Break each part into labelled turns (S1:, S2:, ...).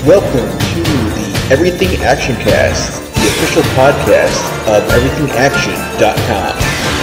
S1: Welcome to the Everything Action Cast, the official podcast of EverythingAction.com.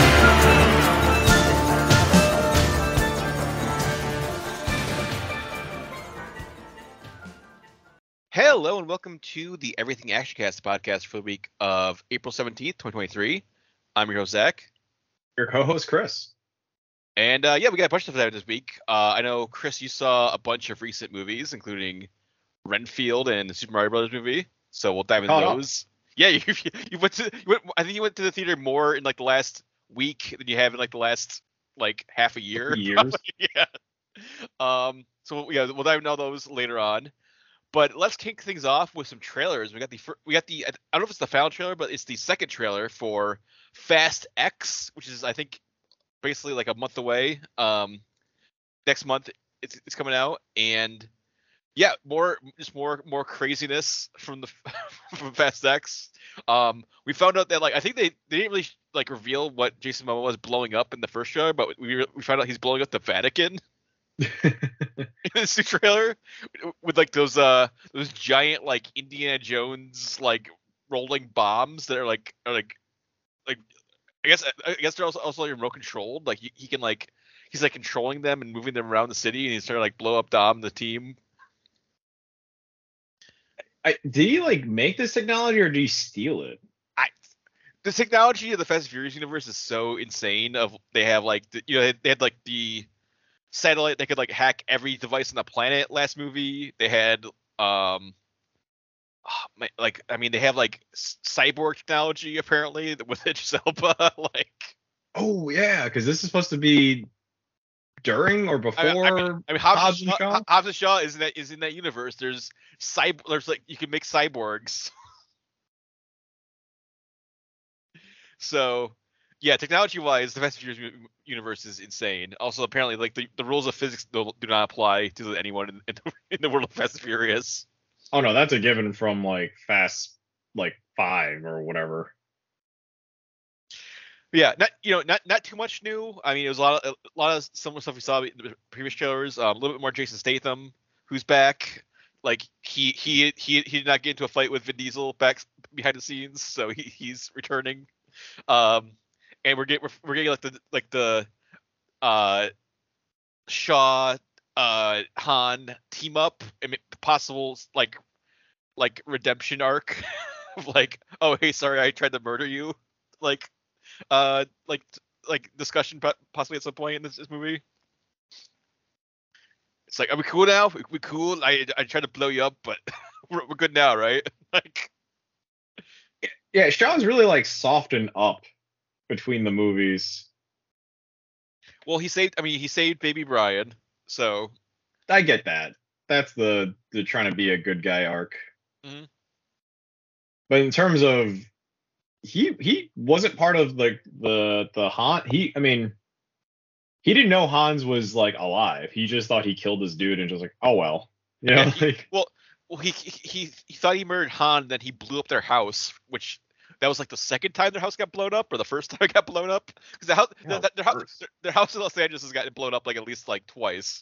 S2: Hello and welcome to the Everything Action Cast podcast for the week of April 17th, 2023. I'm your host, Zach.
S3: Your co-host, Chris.
S2: And we got a bunch of stuff this week. I know, Chris, you saw a bunch of recent movies, including Renfield and the Super Mario Brothers movie. So we'll dive into those. Yeah, you went. I think you went to the theater more in like the last week than you have in like the last like half a year.
S3: Years.
S2: Yeah. So yeah, we'll dive into all those later on. But let's kick things off with some trailers. We got the I don't know if it's the final trailer, but it's the second trailer for Fast X, which is I think basically like a month away. Next month it's coming out, and yeah, more craziness from the from Fast X. We found out that like I think they didn't really like reveal what Jason Momoa was blowing up in the first trailer, but we found out he's blowing up the Vatican. In this new trailer with like those giant like Indiana Jones like rolling bombs that are like I guess they're also like remote controlled. Like he can like he's like controlling them and moving them around the city, and he's trying to like blow up Dom the team.
S3: Did he like make this technology or did he steal it?
S2: The technology of the Fast and Furious universe is so insane. They have like they had like the satellite that could like hack every device on the planet last movie. They had they have like cyborg technology apparently with Idris Elba. Like,
S3: oh yeah, because this is supposed to be during or before.
S2: Hobbs and Shaw is in that universe. There's like you can make cyborgs. So yeah, technology-wise, the Fast and Furious universe is insane. Also, apparently, like the rules of physics do not apply to anyone in the world of Fast and Furious.
S3: Oh no, that's a given from like Fast 5 or whatever.
S2: Yeah, not too much new. I mean, it was a lot of similar stuff we saw in the previous trailers. A little bit more Jason Statham, who's back. Like he did not get into a fight with Vin Diesel back behind the scenes, so he's returning. And we're getting the Shaw Han team up and possible like redemption arc of like, oh hey, sorry I tried to murder you, like discussion possibly at some point in this movie. It's like, are we cool now? We cool? I tried to blow you up, but we're good now, right? Like,
S3: yeah, Sean's really like softened up between the movies.
S2: Well, he saved Baby Brian, so
S3: I get that. That's the trying to be a good guy arc.
S2: Mm-hmm.
S3: But in terms of he wasn't part of like the Han. He didn't know Hans was like alive. He just thought he killed this dude and just like, oh well, you know.
S2: Yeah, he thought he murdered Han, then he blew up their house, which that was like the second time their house got blown up, or the first time it got blown up, because their house in Los Angeles has gotten blown up like at least like twice.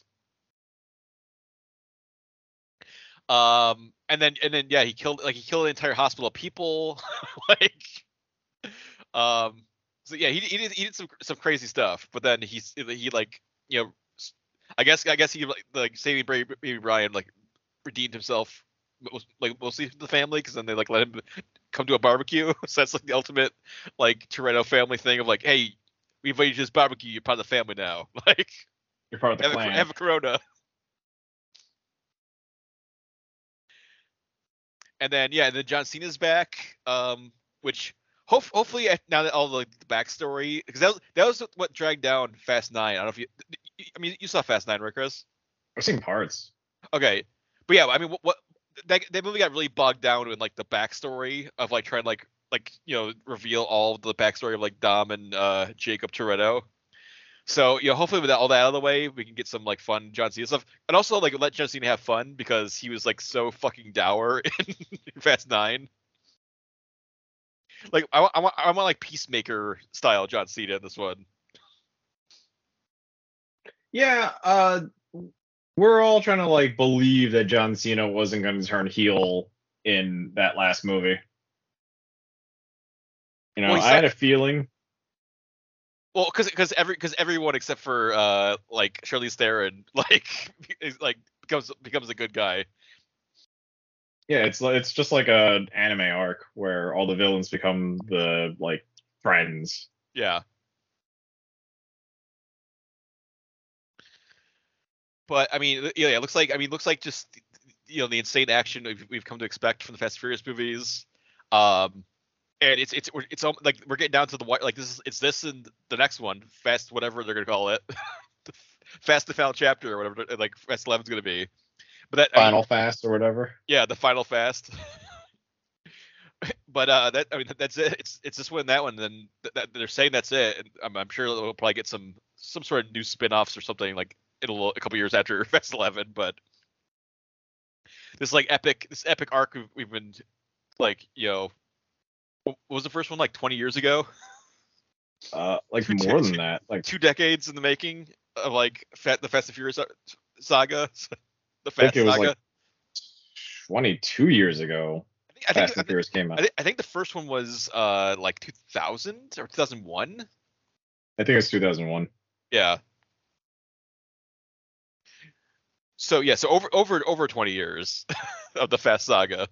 S2: And then yeah, he killed the entire hospital of people. So yeah, he did some crazy stuff, but then he like, you know, I guess he like saving Baby Brian like redeemed himself, like mostly the family, because then they like let him come to a barbecue. So that's like the ultimate like Toretto family thing of like, hey, we invited you to this barbecue, you're part of the family now. Like,
S3: you're part of the clan.
S2: Have a Corona. And then John Cena's back, which hopefully now that all the backstory, because that was what dragged down Fast 9. I don't know if you saw Fast 9, right, Chris?
S3: I've seen parts.
S2: Okay, but yeah, I mean, what that movie got really bogged down in like the backstory of like trying to like you know, reveal all of the backstory of like Dom and Jacob Toretto. So, you know, hopefully with all that out of the way, we can get some like fun John Cena stuff, and also like let John Cena have fun, because he was like so fucking dour in Fast 9. Like I want like Peacemaker style John Cena in this one.
S3: Yeah, we're all trying to like believe that John Cena wasn't going to turn heel in that last movie. You know,
S2: Well,
S3: I had a feeling.
S2: Well, because everyone except for like Charlize Theron like is like becomes a good guy.
S3: Yeah, it's just like an anime arc where all the villains become the like friends.
S2: Yeah. But I mean, yeah, it looks like just the insane action we've come to expect from the Fast and Furious movies. And it's like we're getting down to the like this and the next one, Fast whatever they're gonna call it, Fast the Final Chapter or whatever like Fast 11's gonna be. But that
S3: Final Fast or whatever.
S2: Yeah, the Final Fast. But that's it. It's this one, that one. Then they're saying that's it. And I'm sure we'll probably get some sort of new spin-offs or something like in a couple years after Fast 11. But this epic arc we've been like what was the first one, like 20 years ago?
S3: Like more than that, like
S2: 2 decades in the making of like the Fast and Furious saga, the
S3: I think
S2: Fast
S3: it was
S2: saga.
S3: like 22 years ago. Fast and Furious came out.
S2: I think the first one was like 2000 or 2001.
S3: I think it's 2001.
S2: Yeah. So yeah, so over 20 years of the Fast saga.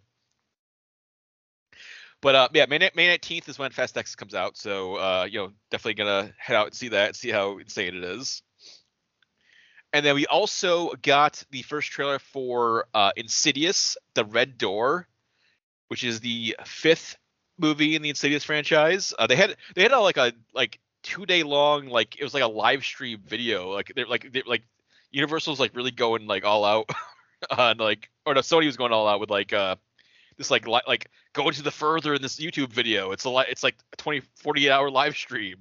S2: But yeah, May 19th is when Fast X comes out, so definitely gonna head out and see that, see how insane it is. And then we also got the first trailer for Insidious: The Red Door, which is the 5th movie in the Insidious franchise. They had a 2-day long, like it was like a live stream video, like they're like Universal's like really going like all out on like, or no, Sony was going all out with like this like go into the further in this YouTube video. It's like a 48 hour live stream.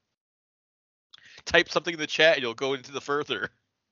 S2: Type something in the chat and you'll go into the further.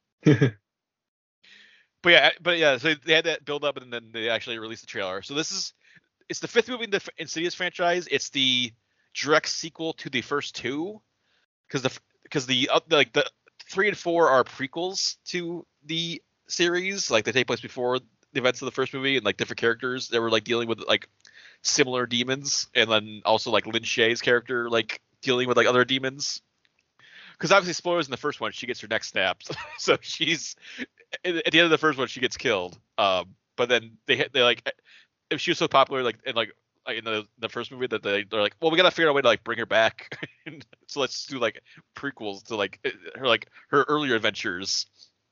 S2: But yeah, so they had that build up and then they actually released the trailer. So it's the 5th movie in the Insidious franchise. It's the direct sequel to the first 2, because the 3 and 4 are prequels to the series. Like they take place before the events of the first movie, and like different characters that were like dealing with like similar demons, and then also like Lin Shaye's character like dealing with like other demons. Because obviously, spoilers in the first one, she gets her neck snapped, so she's at the end of the first one she gets killed. But then they like, if she was so popular like in the first movie that they're like, well, we gotta figure out a way to like bring her back. So let's do like prequels to like her earlier adventures.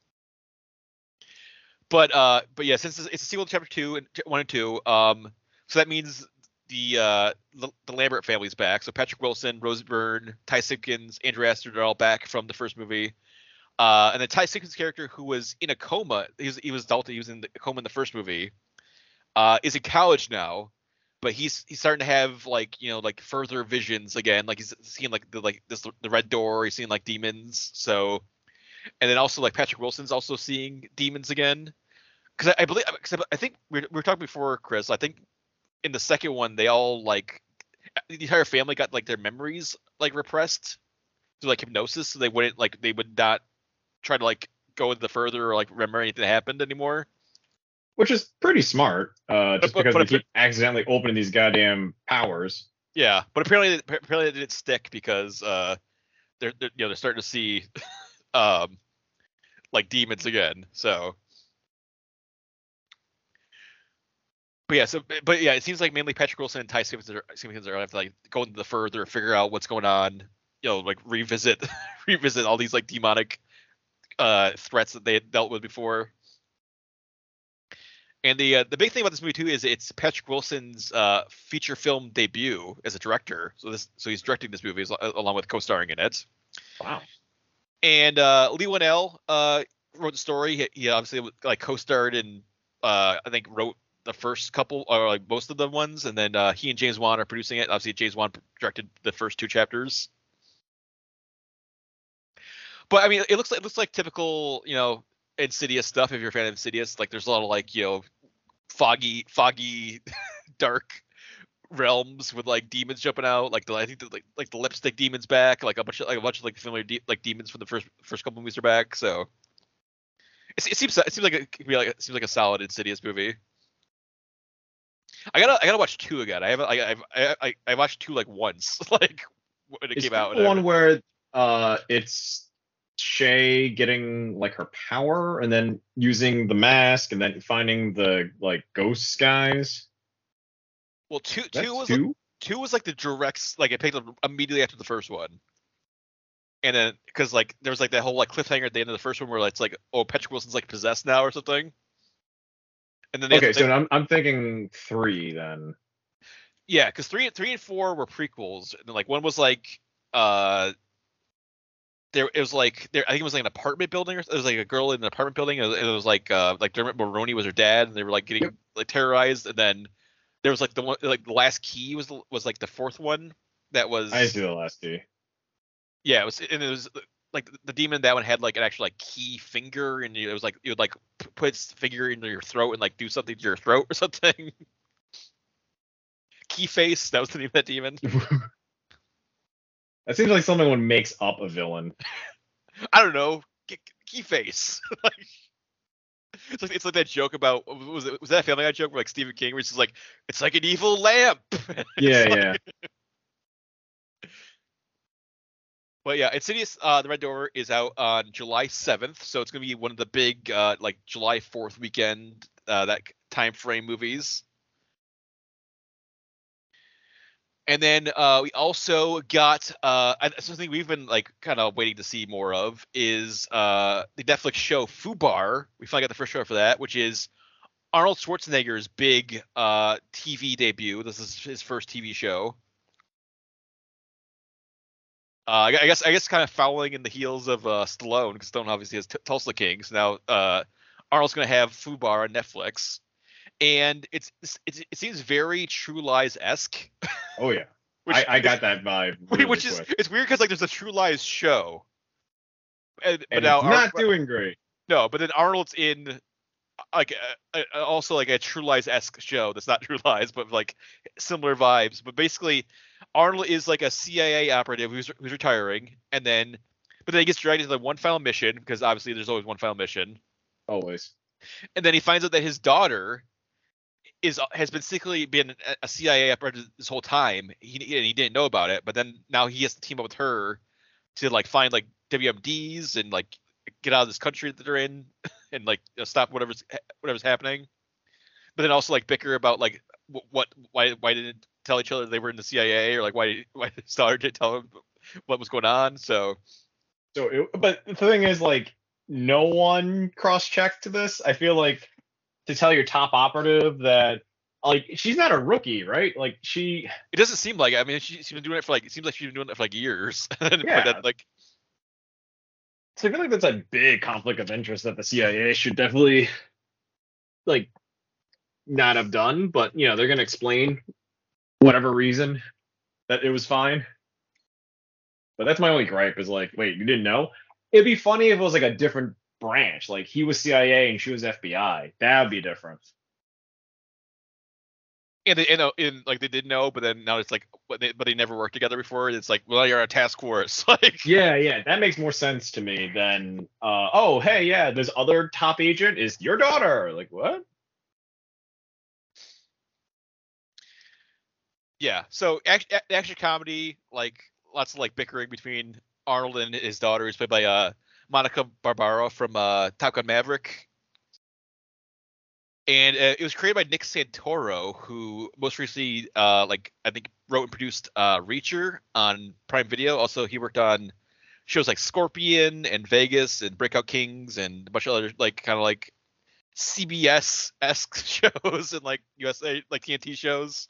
S2: But yeah, since it's a sequel to Chapter 2 and 1 and 2, so that means the Lambert family's back. So Patrick Wilson, Rose Byrne, Ty Simpkins, Andrew Astor are all back from the first movie. And then Ty Simpkins' character, who was in a coma, he was Dalton. He was in a coma in the first movie. Is in college now, but he's starting to have like further visions again. Like he's seeing like the red door. He's seeing like demons. So, and then also like Patrick Wilson's also seeing demons again. Because I think we were talking before, Chris. I think in the second one they all like the entire family got like their memories like repressed through like hypnosis, so they would not try to like go into the further or like remember anything that happened anymore.
S3: Which is pretty smart, just because they keep accidentally opening these goddamn powers.
S2: Yeah, but apparently it didn't stick because they're starting to see like demons again. So, but yeah, it seems like mainly Patrick Wilson and Ty Simpkins are going to have to like go into the further, figure out what's going on. Like revisit all these like demonic threats that they had dealt with before. And the big thing about this movie too is it's Patrick Wilson's feature film debut as a director. So he's directing this movie along with co-starring in it.
S3: Wow.
S2: And Leigh Whannell wrote the story. He obviously like co-starred and I think wrote the first couple or like most of the ones, and then he and James Wan are producing it. Obviously, James Wan directed the first 2 chapters. But I mean, it looks like typical Insidious stuff. If you're a fan of Insidious, like there's a lot of like foggy dark realms with like demons jumping out, like I think the lipstick demons back, like a bunch of like familiar like demons from the first couple movies are back. So It seems like it could be like it seems like a solid Insidious movie. I gotta watch 2 again. I haven't I watched 2 like once like when it
S3: Is
S2: came
S3: that
S2: out.
S3: the one where it's Shay getting like her power and then using the mask and then finding the like ghost guys?
S2: Well, two
S3: That's
S2: was
S3: two?
S2: 2 was like the direct, like it picked up immediately after the first one. And then because like there was like that whole like cliffhanger at the end of the first one where it's like, oh, Patrick Wilson's like possessed now or something. And then
S3: Okay, so I'm thinking 3 then.
S2: yeah, because 3 and 4 were prequels, and then like one was like uh it was like I think it was like an apartment building, or it was like a girl in an apartment building, and it was like Dermot Mulroney was her dad, and they were like getting
S3: Yep.
S2: like terrorized, and then there was like the one like the last key was like the fourth one that was
S3: I see the last key.
S2: yeah, it was like the demon. That one had like an actual like key finger, and it was like you would like put its finger into your throat and like do something to your throat or something. Key face, that was the name of that demon.
S3: That seems like someone makes up a villain.
S2: I don't know. Key face. Like, it's like that joke about was that a Family Guy joke where like Stephen King was just like it's like an evil lamp.
S3: Yeah,
S2: like,
S3: yeah.
S2: But yeah, Insidious, the Red Door is out on July 7th, so it's gonna be one of the big like July 4th weekend that time frame movies. And then we also got something we've been like kind of waiting to see more of is the Netflix show Fubar. We finally got the first show for that, which is Arnold Schwarzenegger's big TV debut. This is his first TV show. I guess kind of following in the heels of Stallone, because Stallone obviously has Tulsa King. So now Arnold's going to have Fubar on Netflix, and it seems very True Lies esque.
S3: Oh yeah. I got that vibe. Really
S2: Which is
S3: quick.
S2: it's weird because like there's a True Lies show, but
S3: And
S2: now
S3: it's not doing great.
S2: no, but then Arnold's in like also like a True Lies esque show that's not True Lies, but like similar vibes. But basically, Arnold is like a CIA operative who's retiring, and then but then he gets dragged into the one final mission because obviously there's always one final mission,
S3: Always.
S2: and then he finds out that his daughter has been secretly been a CIA operative this whole time. He didn't know about it, but then now he has to team up with her to like find like WMDs and like get out of this country that they're in and like stop whatever's happening. But then also like bicker about like why didn't tell each other they were in the CIA, or like why his daughter didn't tell him what was going on. So
S3: But the thing is, like, no one cross-checked this. I feel like to tell your top operative that, like, she's not a rookie, right? Like,
S2: it doesn't seem like it. I mean, she's been doing it for like, it seems like she's been doing it for like years.
S3: Yeah.
S2: But then, like,
S3: so I feel like that's a big conflict of interest that the CIA should definitely, like, not have done. But, you know, they're going to explain whatever reason that it was fine. But that's my only gripe is like, wait, you didn't know? It'd be funny if it was like a different branch. Like he was CIA and she was FBI. That'd be different.
S2: and like they did know, but then now it's like, but they never worked together before. It's like, well, you're on a task force. Like,
S3: Yeah, that makes more sense to me than oh, hey, yeah, this other top agent is your daughter. Like what?
S2: yeah. So action comedy, like lots of like bickering between Arnold and his daughter, who's played by Monica Barbaro from Top Gun Maverick. And it was created by Nick Santoro, who most recently, like I think, wrote and produced Reacher on Prime Video. Also, he worked on shows like Scorpion and Vegas and Breakout Kings and a bunch of other like kind of like CBS-esque shows and like USA like TNT shows.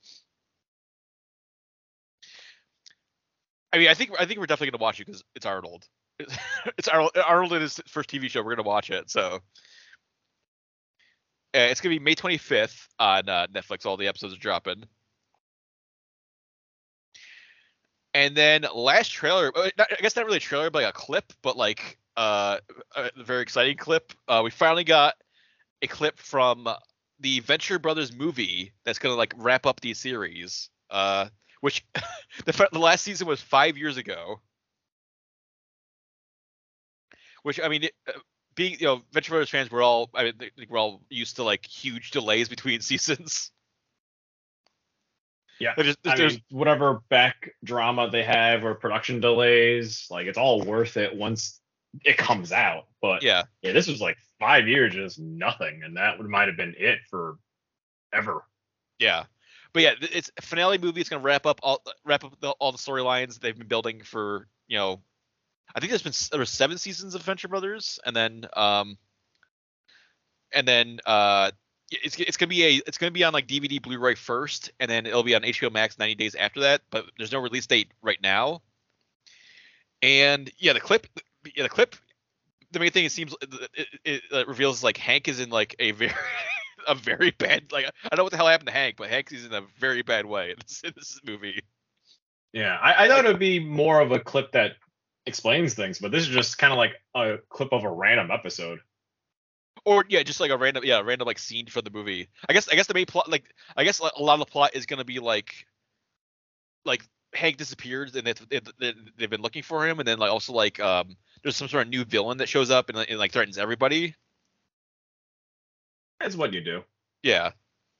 S2: I mean, I think we're definitely gonna watch it because it's Arnold. It's Arnold in his first TV show. We're gonna watch it. So. It's gonna be May 25th on Netflix. All the episodes are dropping. And then last trailer, I guess not really a trailer, but like a clip, but like a very exciting clip. We finally got a clip from the Venture Brothers movie that's gonna like wrap up the series. Which the last season was 5 years ago. Which I mean, being Venture Brothers fans, we're all we're all used to like huge delays between seasons.
S3: Yeah,
S2: there's
S3: whatever back drama they have or production delays, like it's all worth it once it comes out. But
S2: yeah,
S3: this was like 5 years, just nothing, and that might have been it for ever.
S2: Yeah, but yeah, it's a finale movie. It's gonna wrap up all the storylines they've been building for I think there were 7 seasons of Venture Brothers, and then it's gonna be on like DVD, Blu-ray first, and then it'll be on HBO Max 90 days after that. But there's no release date right now. And the clip. The main thing it seems it reveals like Hank is in like a very bad, like I don't know what the hell happened to Hank, but Hank is in a very bad way in this movie.
S3: Yeah, I thought it'd be more of a clip that explains things, but this is just kind of like a clip of a random episode.
S2: Or just like a random like scene from the movie. I guess the main plot, like I guess a lot of the plot is gonna be like Hank disappeared and they've been looking for him, and then like also like there's some sort of new villain that shows up and like threatens everybody.
S3: That's what you do.
S2: Yeah.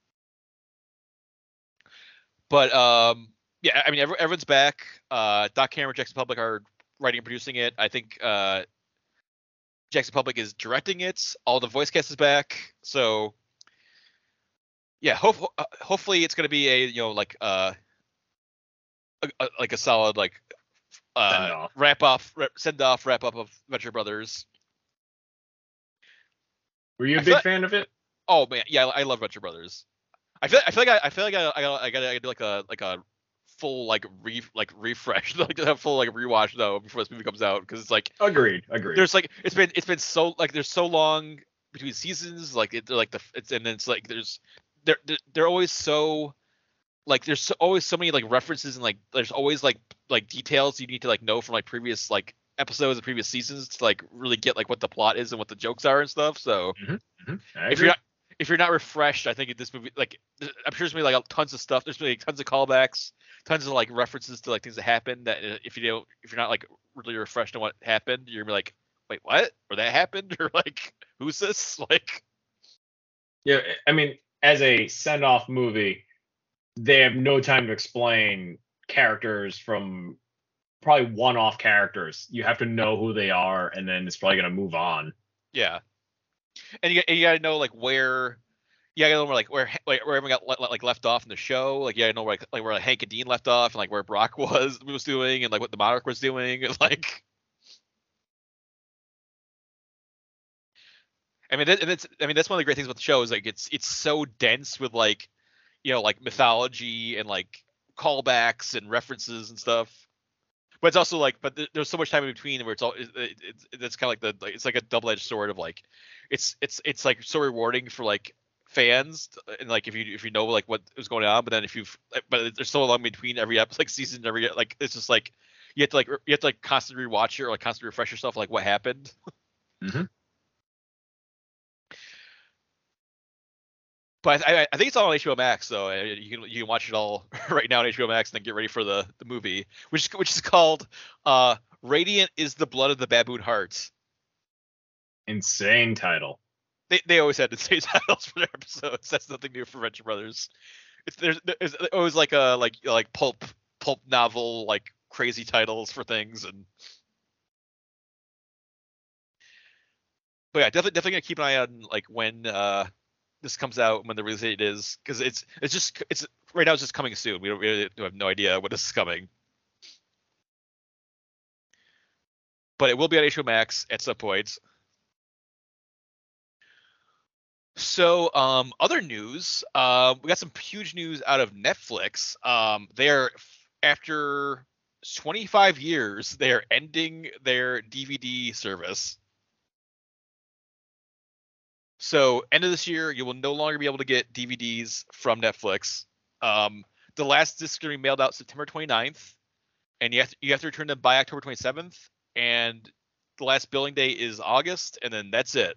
S2: But I mean everyone's back. Doc Cameron, Jackson Public are writing and producing it. I think Jackson Public is directing it. All the voice cast is back. So yeah, hopefully it's gonna be a like a solid like wrap up of Venture Brothers.
S3: Were you a big fan of it?
S2: Oh man, yeah, I love Venture Brothers. I feel like I gotta do like a full refresh, like a full like rewatch though before this movie comes out, because it's like
S3: agreed.
S2: There's like it's been so like there's so long between seasons, like and then it's like they're always so like there's always so many like references, and like there's always like details you need to like know from like previous like episodes and previous seasons to like really get like what the plot is and what the jokes are and stuff. So if you're not refreshed, I think in this movie, like I'm sure there's gonna be like tons of stuff. There's gonna be tons of callbacks, tons of like references to like things that happened that if you're not like really refreshed on what happened, you're gonna be like, wait, what? Or that happened? Or like, who's this? Like,
S3: yeah, I mean, as a send-off movie, they have no time to explain characters from probably one-off characters. You have to know who they are, and then it's probably gonna move on.
S2: Yeah. And you gotta know like where everyone got like left off in the show. Like you gotta know where like Hank and Dean left off, and like where Brock was doing, and like what the Monarch was doing, and like. I mean, that's one of the great things about the show is like it's so dense with like, like mythology and like callbacks and references and stuff. But it's also like, there's so much time in between where it's kind of like it's like a double-edged sword of like, it's like so rewarding for like fans, and like if you know like what was going on, but then but there's so long between every episode, like season, every like it's just like you have to constantly rewatch it or like constantly refresh yourself like what happened.
S3: Mm-hmm.
S2: But I think it's all on HBO Max, so you can watch it all right now on HBO Max and then get ready for the movie, which is called Radiant is the Blood of the Baboon Heart.
S3: Insane title.
S2: They always had insane titles for their episodes. That's nothing new for Venture Brothers. There's always like a like pulp novel like crazy titles for things. And but yeah, definitely gonna keep an eye on like when this comes out, when the release date is, because it's right now it's just coming soon. We have no idea when this is coming, but it will be on HBO Max at some point. So other news, we got some huge news out of Netflix. They're after 25 years, they're ending their DVD service. So end of this year, you will no longer be able to get DVDs from Netflix. The last disc is going to be mailed out September 29th, and you have to return them by October 27th. And the last billing day is August, and then that's it.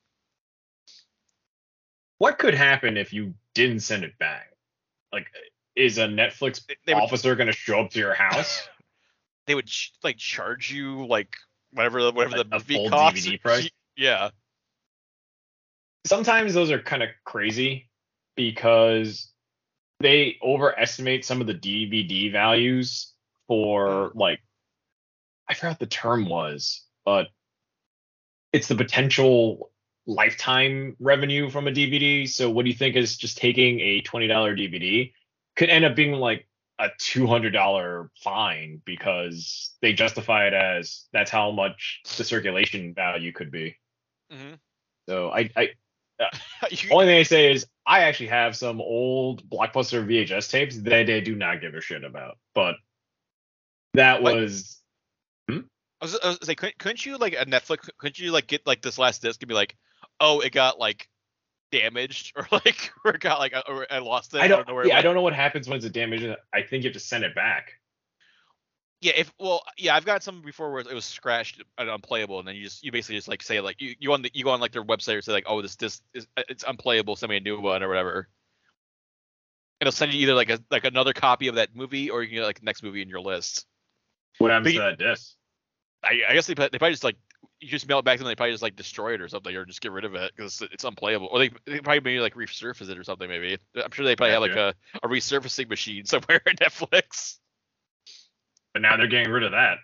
S3: What could happen if you didn't send it back? Like, is a Netflix officer going to show up to your house?
S2: They would like charge you like whatever the movie
S3: full
S2: costs.
S3: DVD price.
S2: Yeah.
S3: Sometimes those are kind of crazy because they overestimate some of the DVD values for like I forgot what the term was, but it's the potential lifetime revenue from a DVD. So what do you think is just taking a $20 DVD could end up being like a $200 fine because they justify it as that's how much the circulation value could be.
S2: Mm-hmm.
S3: So only thing I say is I actually have some old Blockbuster VHS tapes that I do not give a shit about. But that
S2: What?
S3: was
S2: I was like, couldn't you like at Netflix? Couldn't you like get like this last disc and be like, oh, it got like damaged or like or it got like or I lost it.
S3: I don't
S2: know where it
S3: I
S2: went.
S3: don't know what happens when it's damaged. I think you have to send it back.
S2: Yeah, I've got some before where it was scratched and unplayable, and then you basically just like say like you go on like their website or say like, oh, this disc is it's unplayable, send me a new one or whatever. And it'll send you either like another copy of that movie or you can get like the next movie in your list.
S3: What happens
S2: But
S3: to that disc?
S2: I guess they probably just like you just mail it back to them. They probably just like destroy it or something, or just get rid of it because it's unplayable. Or they probably maybe like resurface it or something. Maybe I'm sure they probably have like a resurfacing machine somewhere in Netflix.
S3: But now they're getting rid of that.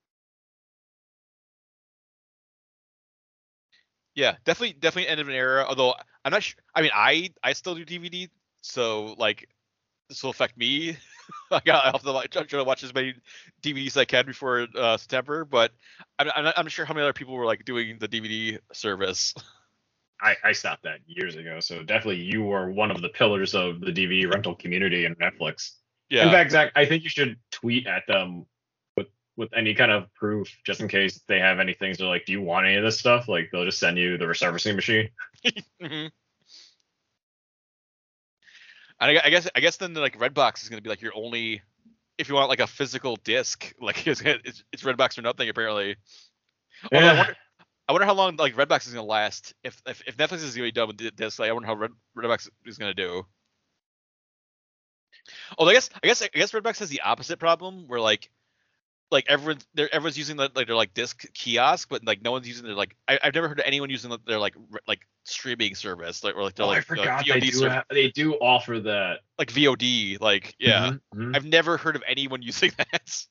S2: Yeah, definitely end of an era. Although I'm not sure. I mean, I still do DVD, so like this will affect me. I have to try to watch as many DVDs as I can before September, but I'm not sure how many other people were like doing the DVD service.
S3: I stopped that years ago, so definitely you were one of the pillars of the DVD rental community in Netflix.
S2: Yeah.
S3: In fact, Zach, I think you should tweet at them with any kind of proof, just in case they have any things. They're like, "Do you want any of this stuff?" Like they'll just send you the resurfacing machine.
S2: Mm-hmm. And I guess then like Redbox is gonna be like your only if you want like a physical disc, like it's Redbox or nothing apparently.
S3: Yeah.
S2: I wonder how long like Redbox is gonna last if Netflix is gonna be done with the disc. Like I wonder how Redbox is gonna do. Oh, I guess Redbox has the opposite problem where like everyone's using their like disc kiosk, but like no one's using their like I've never heard of anyone using their like streaming service or like their
S3: I
S2: like
S3: forgot
S2: VOD
S3: they do offer that,
S2: like VOD like yeah.
S3: Mm-hmm.
S2: I've never heard of anyone using that.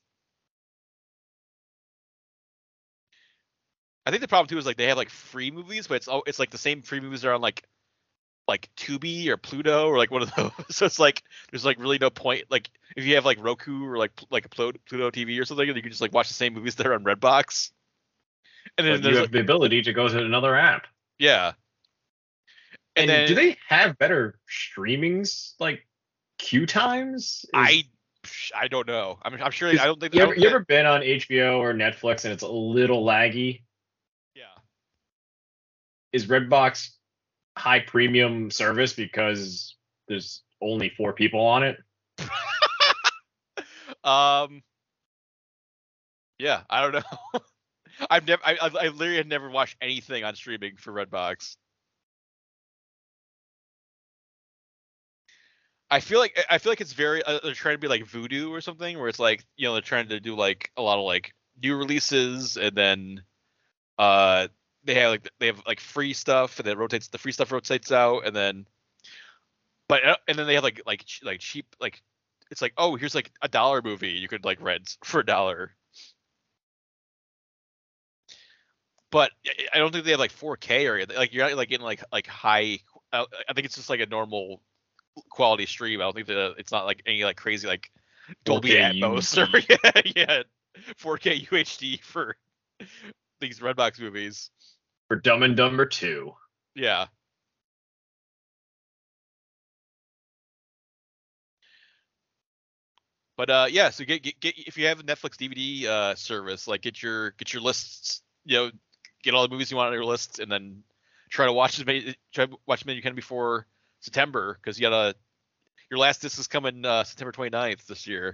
S2: I think the problem too is like they have like free movies, but it's like the same free movies that are on like Tubi or Pluto or like one of those. So it's like there's like really no point. Like if you have like Roku or like Pluto TV or something, you can just like watch the same movies that are on Redbox.
S3: And then you have the ability to go to another app.
S2: Yeah.
S3: And then, do they have better streamings like queue times?
S2: I don't know. I'm sure. I don't think.
S3: You ever been on HBO or Netflix and it's a little laggy?
S2: Yeah.
S3: Is Redbox high premium service because there's only 4 people on it?
S2: Yeah, I don't know. I literally had never watched anything on streaming for Redbox. I feel like it's very they're trying to be like Vudu or something where it's like they're trying to do like a lot of like new releases and then they have like free stuff and then the free stuff rotates out and then they have like cheap like it's like, oh, here's like $1 movie you could like rent for $1. But I don't think they have like 4K or like you're not like getting like high. I think it's just like a normal quality stream. I don't think that it's not like any like crazy like Dolby Atmos or 4K UHD for these Redbox movies.
S3: For Dumb and Dumber 2.
S2: Yeah. But yeah, so get if you have a Netflix DVD service, like get your lists, get all the movies you want on your list, and then try to watch as many you can before September, because your last disc is coming September 29th this year.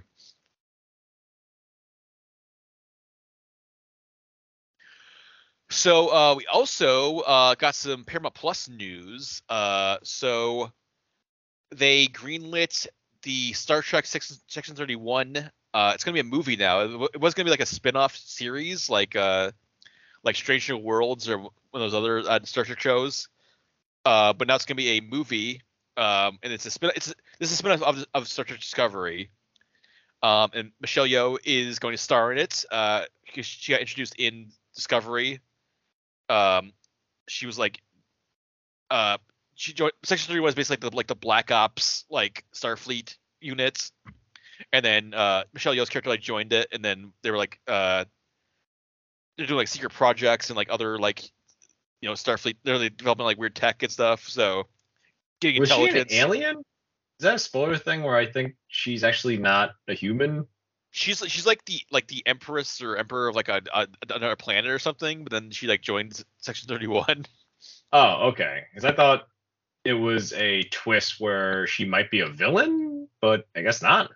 S2: So we also got some Paramount Plus news. So they greenlit the Star Trek Section 31. It's gonna be a movie now. It was gonna be like a spin-off series, like Strange New Worlds or one of those other Star Trek shows. But now it's gonna be a movie, and it's a spin. This is a spin-off of Star Trek Discovery. And Michelle Yeoh is going to star in it. Because she got introduced in Discovery. She was like, she joined Section 31 was basically the Black Ops like Starfleet unit, and then Michelle Yeoh's character like joined it, and then they were like they're doing like secret projects and like other like Starfleet. They're like, developing like weird tech and stuff. So getting
S3: Was
S2: intelligence.
S3: she an alien? Is that a spoiler thing where I think she's actually not a human?
S2: She's like the empress or emperor of like another planet or something, but then she like joined Section 31.
S3: Oh, okay. Because I thought it was a twist where she might be a villain, but I guess not.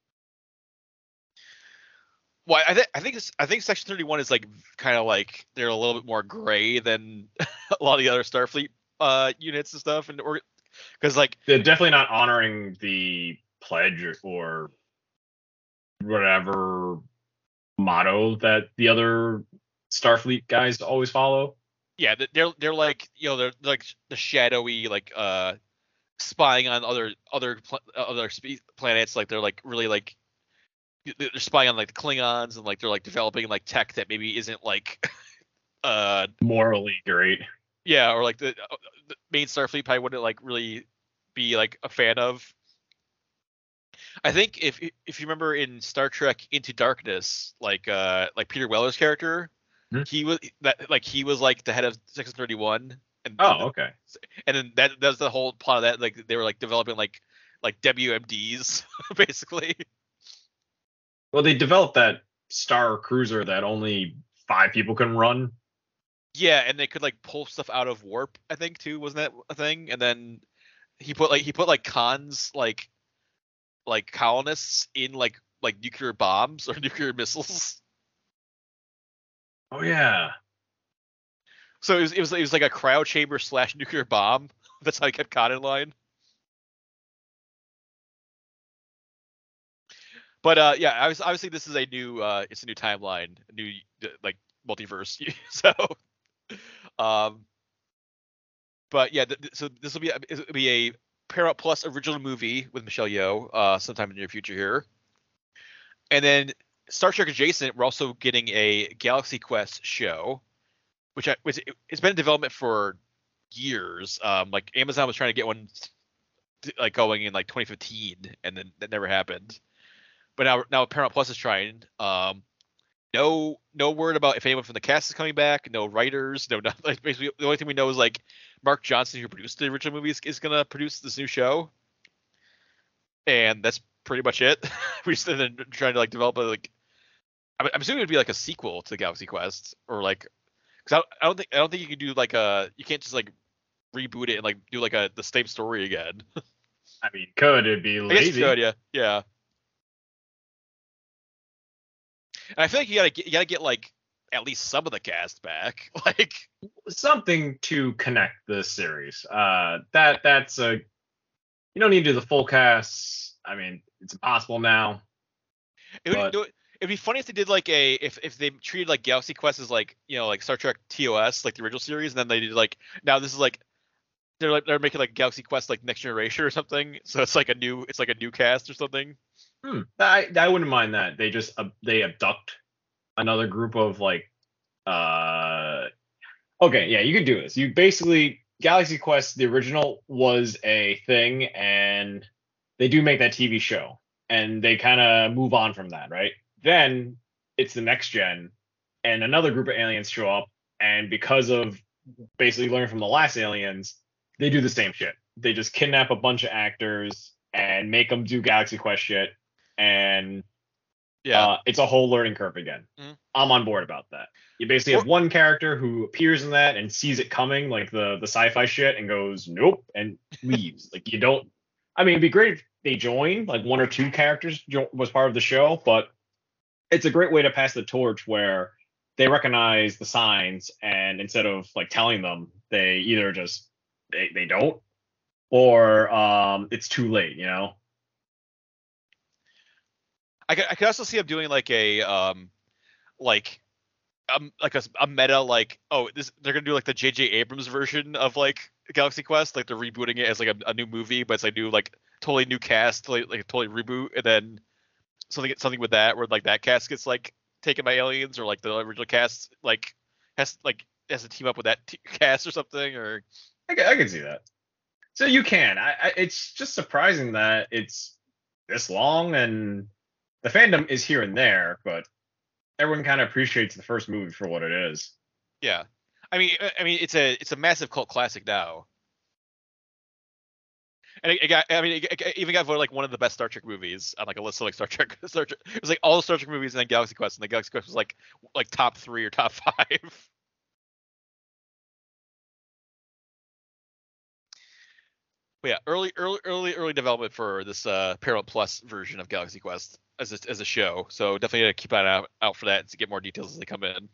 S2: Well, I think Section 31 is like kind of like they're a little bit more gray than a lot of the other Starfleet units and stuff, and or because like
S3: they're definitely not honoring the pledge or whatever motto that the other Starfleet guys always follow.
S2: Yeah, they're like they're like the shadowy like spying on other planets, like they're like really like they're spying on like the Klingons, and like they're like developing like tech that maybe isn't like
S3: morally great.
S2: Yeah, or like the main Starfleet probably wouldn't like really be like a fan of. I think if you remember in Star Trek Into Darkness, like Peter Weller's character, he was like the head of Section 31. And
S3: okay.
S2: And then that's the whole plot of that. Like they were like developing like WMDs basically.
S3: Well, they developed that Star Cruiser that only 5 people can run.
S2: Yeah, and they could like pull stuff out of warp, I think too, wasn't that a thing? And then he put like cons like colonists in like nuclear bombs or nuclear missiles.
S3: Oh yeah.
S2: So it was like a cryo chamber / nuclear bomb. That's how he kept Khan in line. But yeah, obviously this is a new it's a new timeline, a new like multiverse. So but yeah, so this will be a Paramount Plus original movie with Michelle Yeoh sometime in the near future here. And then Star Trek adjacent, we're also getting a Galaxy Quest show, which it's been in development for years. Like Amazon was trying to get one like going in like 2015, and then that never happened. But now Paramount Plus is trying. No word about if anyone from the cast is coming back. No writers. No, like basically the only thing we know is like Mark Johnson, who produced the original movie, is gonna produce this new show, and that's pretty much it. We just been trying to like develop a like. I'm assuming it would be like a sequel to Galaxy Quest, or like, because I don't think you can do like you can't just like reboot it and like do like the same story again.
S3: I mean, it'd be lazy.
S2: I guess you could, yeah. And I feel like you gotta get like at least some of the cast back, like
S3: something to connect the series. That's a you don't need to do the full cast. I mean, it's impossible now.
S2: It'd be funny if they did like if they treated like Galaxy Quest as like like Star Trek TOS, like the original series, and then they did like now this is like they're making like Galaxy Quest like Next Generation or something, so it's like a new cast or something.
S3: I wouldn't mind that. They just they abduct another group of like okay, yeah, you could do this. You basically Galaxy Quest, the original, was a thing, and they do make that TV show, and they kind of move on from that, right? Then it's the next gen, and another group of aliens show up, and because of basically learning from the last aliens, they do the same shit. They just kidnap a bunch of actors and make them do Galaxy Quest shit, and it's a whole learning curve again. Mm-hmm. I'm on board about that. You basically have one character who appears in that and sees it coming, like the sci-fi shit, and goes nope and leaves. Like you don't. I mean, it'd be great if they joined, like 1 or 2 characters was part of the show, but it's a great way to pass the torch where they recognize the signs, and instead of like telling them, they either just they don't, or it's too late,
S2: I could also see them doing like a like like a meta like, oh, this they're gonna do like the J.J. Abrams version of like Galaxy Quest, like they're rebooting it as like a new movie, but it's like new like totally new cast, like totally reboot, and then something with that where like that cast gets like taken by aliens, or like the original cast has to team up with that cast or something, or
S3: I can see that. So you can. It's just surprising that it's this long, and the fandom is here and there, but everyone kind of appreciates the first movie for what it is.
S2: yeah. I mean it's a massive cult classic now. And it even got voted like one of the best Star Trek movies on like a list of like Star Trek. It was like all the Star Trek movies and then Galaxy Quest, and the Galaxy Quest was like top 3 or top 5. But yeah, early development for this Paramount Plus version of Galaxy Quest as a show. So definitely gotta keep an eye out for that to get more details as they come in.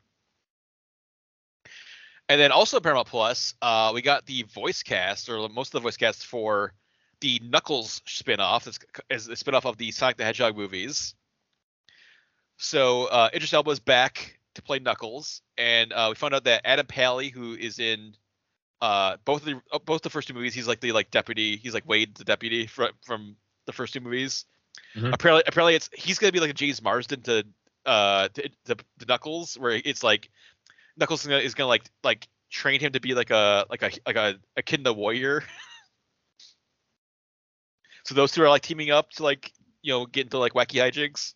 S2: And then also Paramount Plus, we got the voice cast, or most of the voice cast for the Knuckles spinoff. As a spinoff of the Sonic the Hedgehog movies. So Idris Elba is back to play Knuckles, and we found out that Adam Pally, who is in both the first 2 movies, he's like the deputy. He's like Wade, the deputy from the first 2 movies. Mm-hmm. Apparently, he's gonna be like a James Marsden to Knuckles, where it's like Knuckles is gonna like train him to be like a Echidna warrior. So those 2 are like teaming up to like get into like wacky hijinks.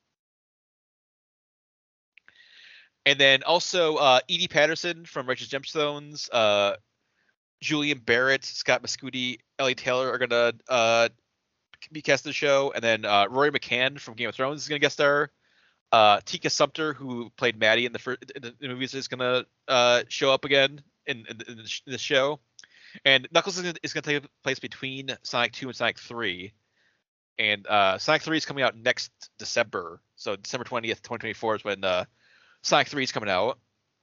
S2: And then also Edie Patterson from Righteous Gemstones, Julian Barrett, Scott Mescudi, Ellie Taylor are gonna be cast in the show, and then Rory McCann from Game of Thrones is gonna guest star. Tika Sumpter, who played Maddie in the movies, is gonna show up again in the show. And Knuckles is gonna take place between Sonic 2 and Sonic 3. And Sonic 3 is coming out next December, so December 20th, 2024 is when Sonic 3 is coming out.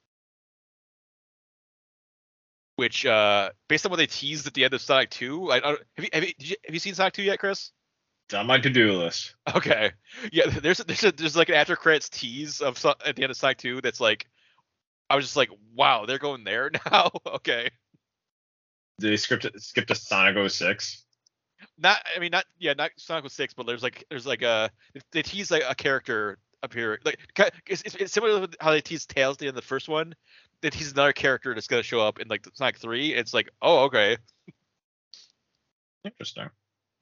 S2: Which, based on what they teased at the end of Sonic 2, have you seen Sonic 2 yet, Chris?
S3: It's on my to-do list.
S2: Okay, yeah. There's like an after credits tease at the end of Sonic 2 that's like, I was just like, wow, they're going there now. Okay.
S3: Did they skip to Sonic 06?
S2: Not Sonic 06, but there's like they tease like a character appear, like it's similar to how they teased Tails at the end of the first one. That he's another character that's gonna show up in like Sonic 3. It's like, oh, okay.
S3: Interesting.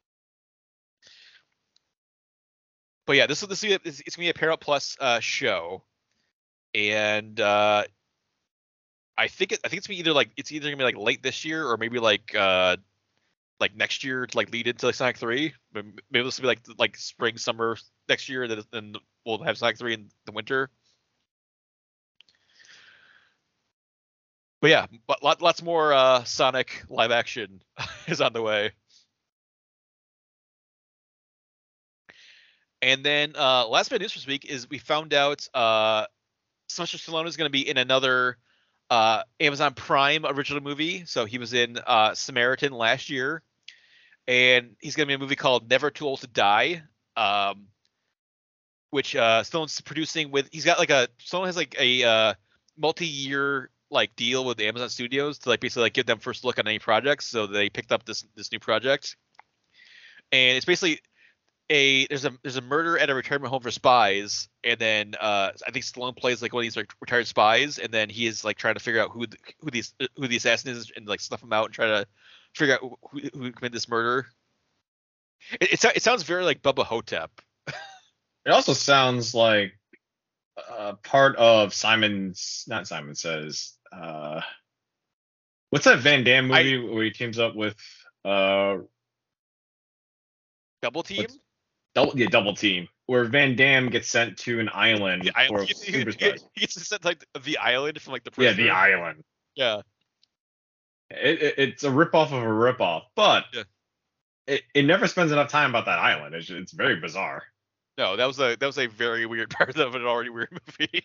S2: But yeah, it's gonna be a Paramount Plus show, and I think it's gonna be it's either gonna be like late this year or maybe like next year to like lead into like Sonic 3. Maybe this will be like spring summer next year, and then we'll have Sonic 3 in the winter. But yeah, lots more Sonic live action is on the way. And then last bit of news this week is we found out Sylvester Stallone is going to be in another Amazon Prime original movie. So he was in Samaritan last year, and he's going to be in a movie called Never Too Old to Die, which Stallone's producing with. Stallone has like a multi-year like deal with the Amazon Studios to like basically like give them first look on any projects. So they picked up this new project, and it's basically there's a murder at a retirement home for spies, and then I think Stallone plays like one of these like retired spies, and then he is like trying to figure out who the assassin is and like snuff him out and try to figure out who committed this murder. It sounds very like Bubba Hotep.
S3: It also sounds like part of Simon Says. What's that Van Damme movie where he teams up with
S2: Double Team?
S3: Double Team. Where Van Damme gets sent to an island.
S2: He gets sent to like the island from like the prison.
S3: Yeah, the island.
S2: Yeah.
S3: It's a ripoff of a ripoff, but it never spends enough time about that island. It's very bizarre.
S2: No, that was a very weird part of an already weird movie.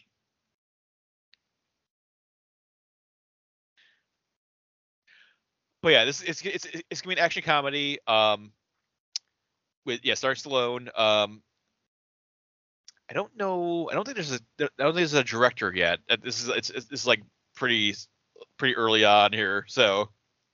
S2: But yeah, it's gonna be an action comedy. With starring Stallone. I don't know. I don't think there's a director yet. This is it's like pretty early on here. So,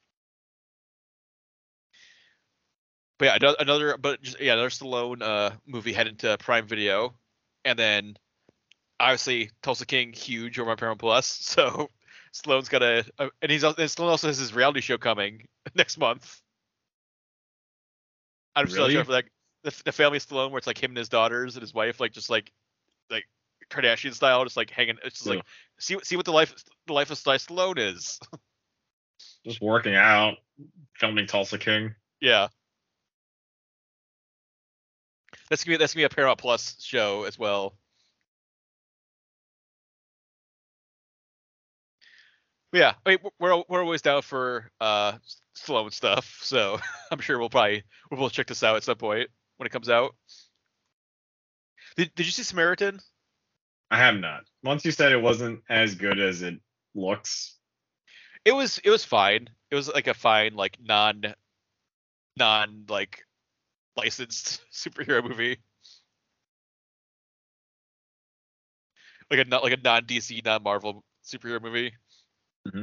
S2: but yeah, another Stallone movie headed to Prime Video, and then obviously Tulsa King huge over on Paramount Plus. So Stallone's got and Stallone also has his reality show coming next month. I'm still not sure for that. The Family Stallone, where it's like him and his daughters and his wife, like just like Kardashian style, just like hanging. It's just like see what the life of Sly Stallone is.
S3: Just working out, filming Tulsa King.
S2: Yeah, that's gonna be a Paramount Plus show as well. But yeah, I mean, we're always down for Stallone stuff, so I'm sure we'll both check this out at some point when it comes out. Did you see Samaritan?
S3: I have not. Once you said it wasn't as good as it looks.
S2: It was fine. It was like a fine like non like licensed superhero movie. Like a non DC, non Marvel superhero movie.
S3: Mm-hmm.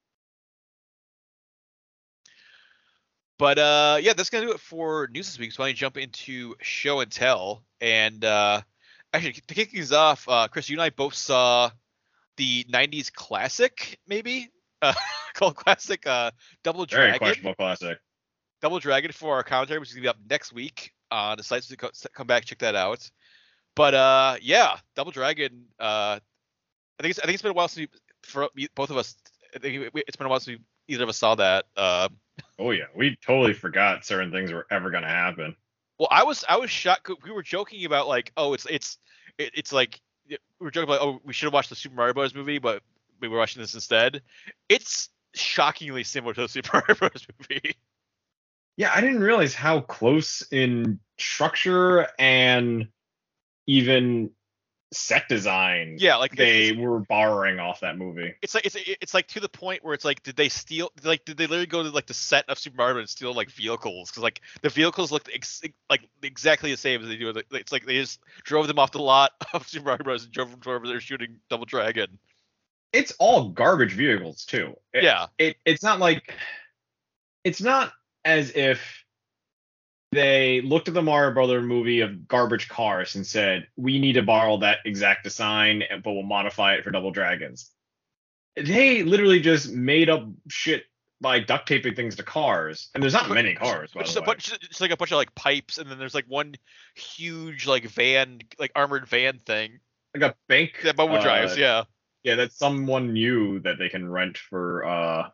S2: But yeah, that's gonna do it for news this week. So why don't you jump into show and tell? And actually, to kick things off, Chris, you and I both saw the '90s classic, maybe called classic Double Dragon.
S3: Very questionable classic.
S2: Double Dragon for our commentary, which is gonna be up next week on the site. So come back, check that out. But yeah, Double Dragon. I think it's been a while since for both of us. I think it's been a while since either of us saw that.
S3: Oh yeah, we totally forgot certain things were ever gonna happen.
S2: Well, I was shocked. We were joking about like, oh, it's like we were joking about, oh, we should have watched the Super Mario Bros. Movie, but we were watching this instead. It's shockingly similar to the Super Mario Bros. Movie.
S3: Yeah, I didn't realize how close in structure and even set design.
S2: Yeah, like
S3: they were borrowing off that movie.
S2: It's like to the point where it's like, did they literally go to like the set of Super Mario and steal like vehicles? Because like the vehicles looked like exactly the same as they do. It's like they just drove them off the lot of Super Mario Bros. And drove them to wherever they're shooting Double Dragon.
S3: It's all garbage vehicles too. It's not like, it's not as if they looked at the Mario Brother movie of garbage cars and said, we need to borrow that exact design, but we'll modify it for Double Dragons. They literally just made up shit by duct taping things to cars. And there's not many cars, by the way.
S2: It's like a bunch of like pipes, and then there's like one huge like van, like armored van thing.
S3: Like a bank.
S2: That Bubba drives, yeah.
S3: Yeah, that someone knew that they can rent for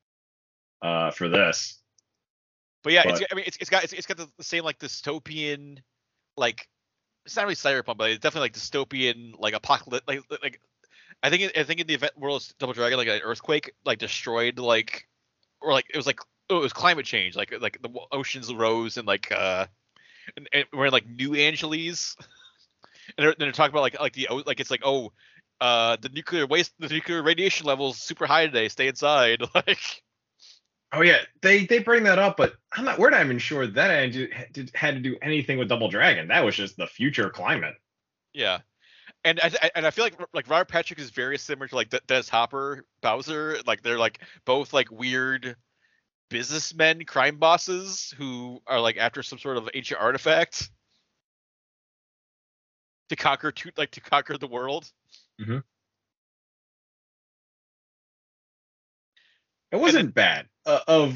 S3: this.
S2: But yeah, it's got the same like dystopian, like, it's not really cyberpunk, but it's definitely like dystopian, like apocalypse, like I think in the event world of Double Dragon, like an earthquake like destroyed like, or like it was climate change, like the oceans rose and like and we're in like New Angeles, and they're talking about like it's like, oh, the nuclear radiation levels super high today, stay inside. Like,
S3: oh yeah, they bring that up, but we're not even sure that had to do anything with Double Dragon. That was just the future climate.
S2: Yeah, and I feel like Robert Patrick is very similar to like Dennis Hopper, Bowser. Like they're like both like weird businessmen, crime bosses who are like after some sort of ancient artifact to conquer the world.
S3: Mm-hmm. It wasn't bad. To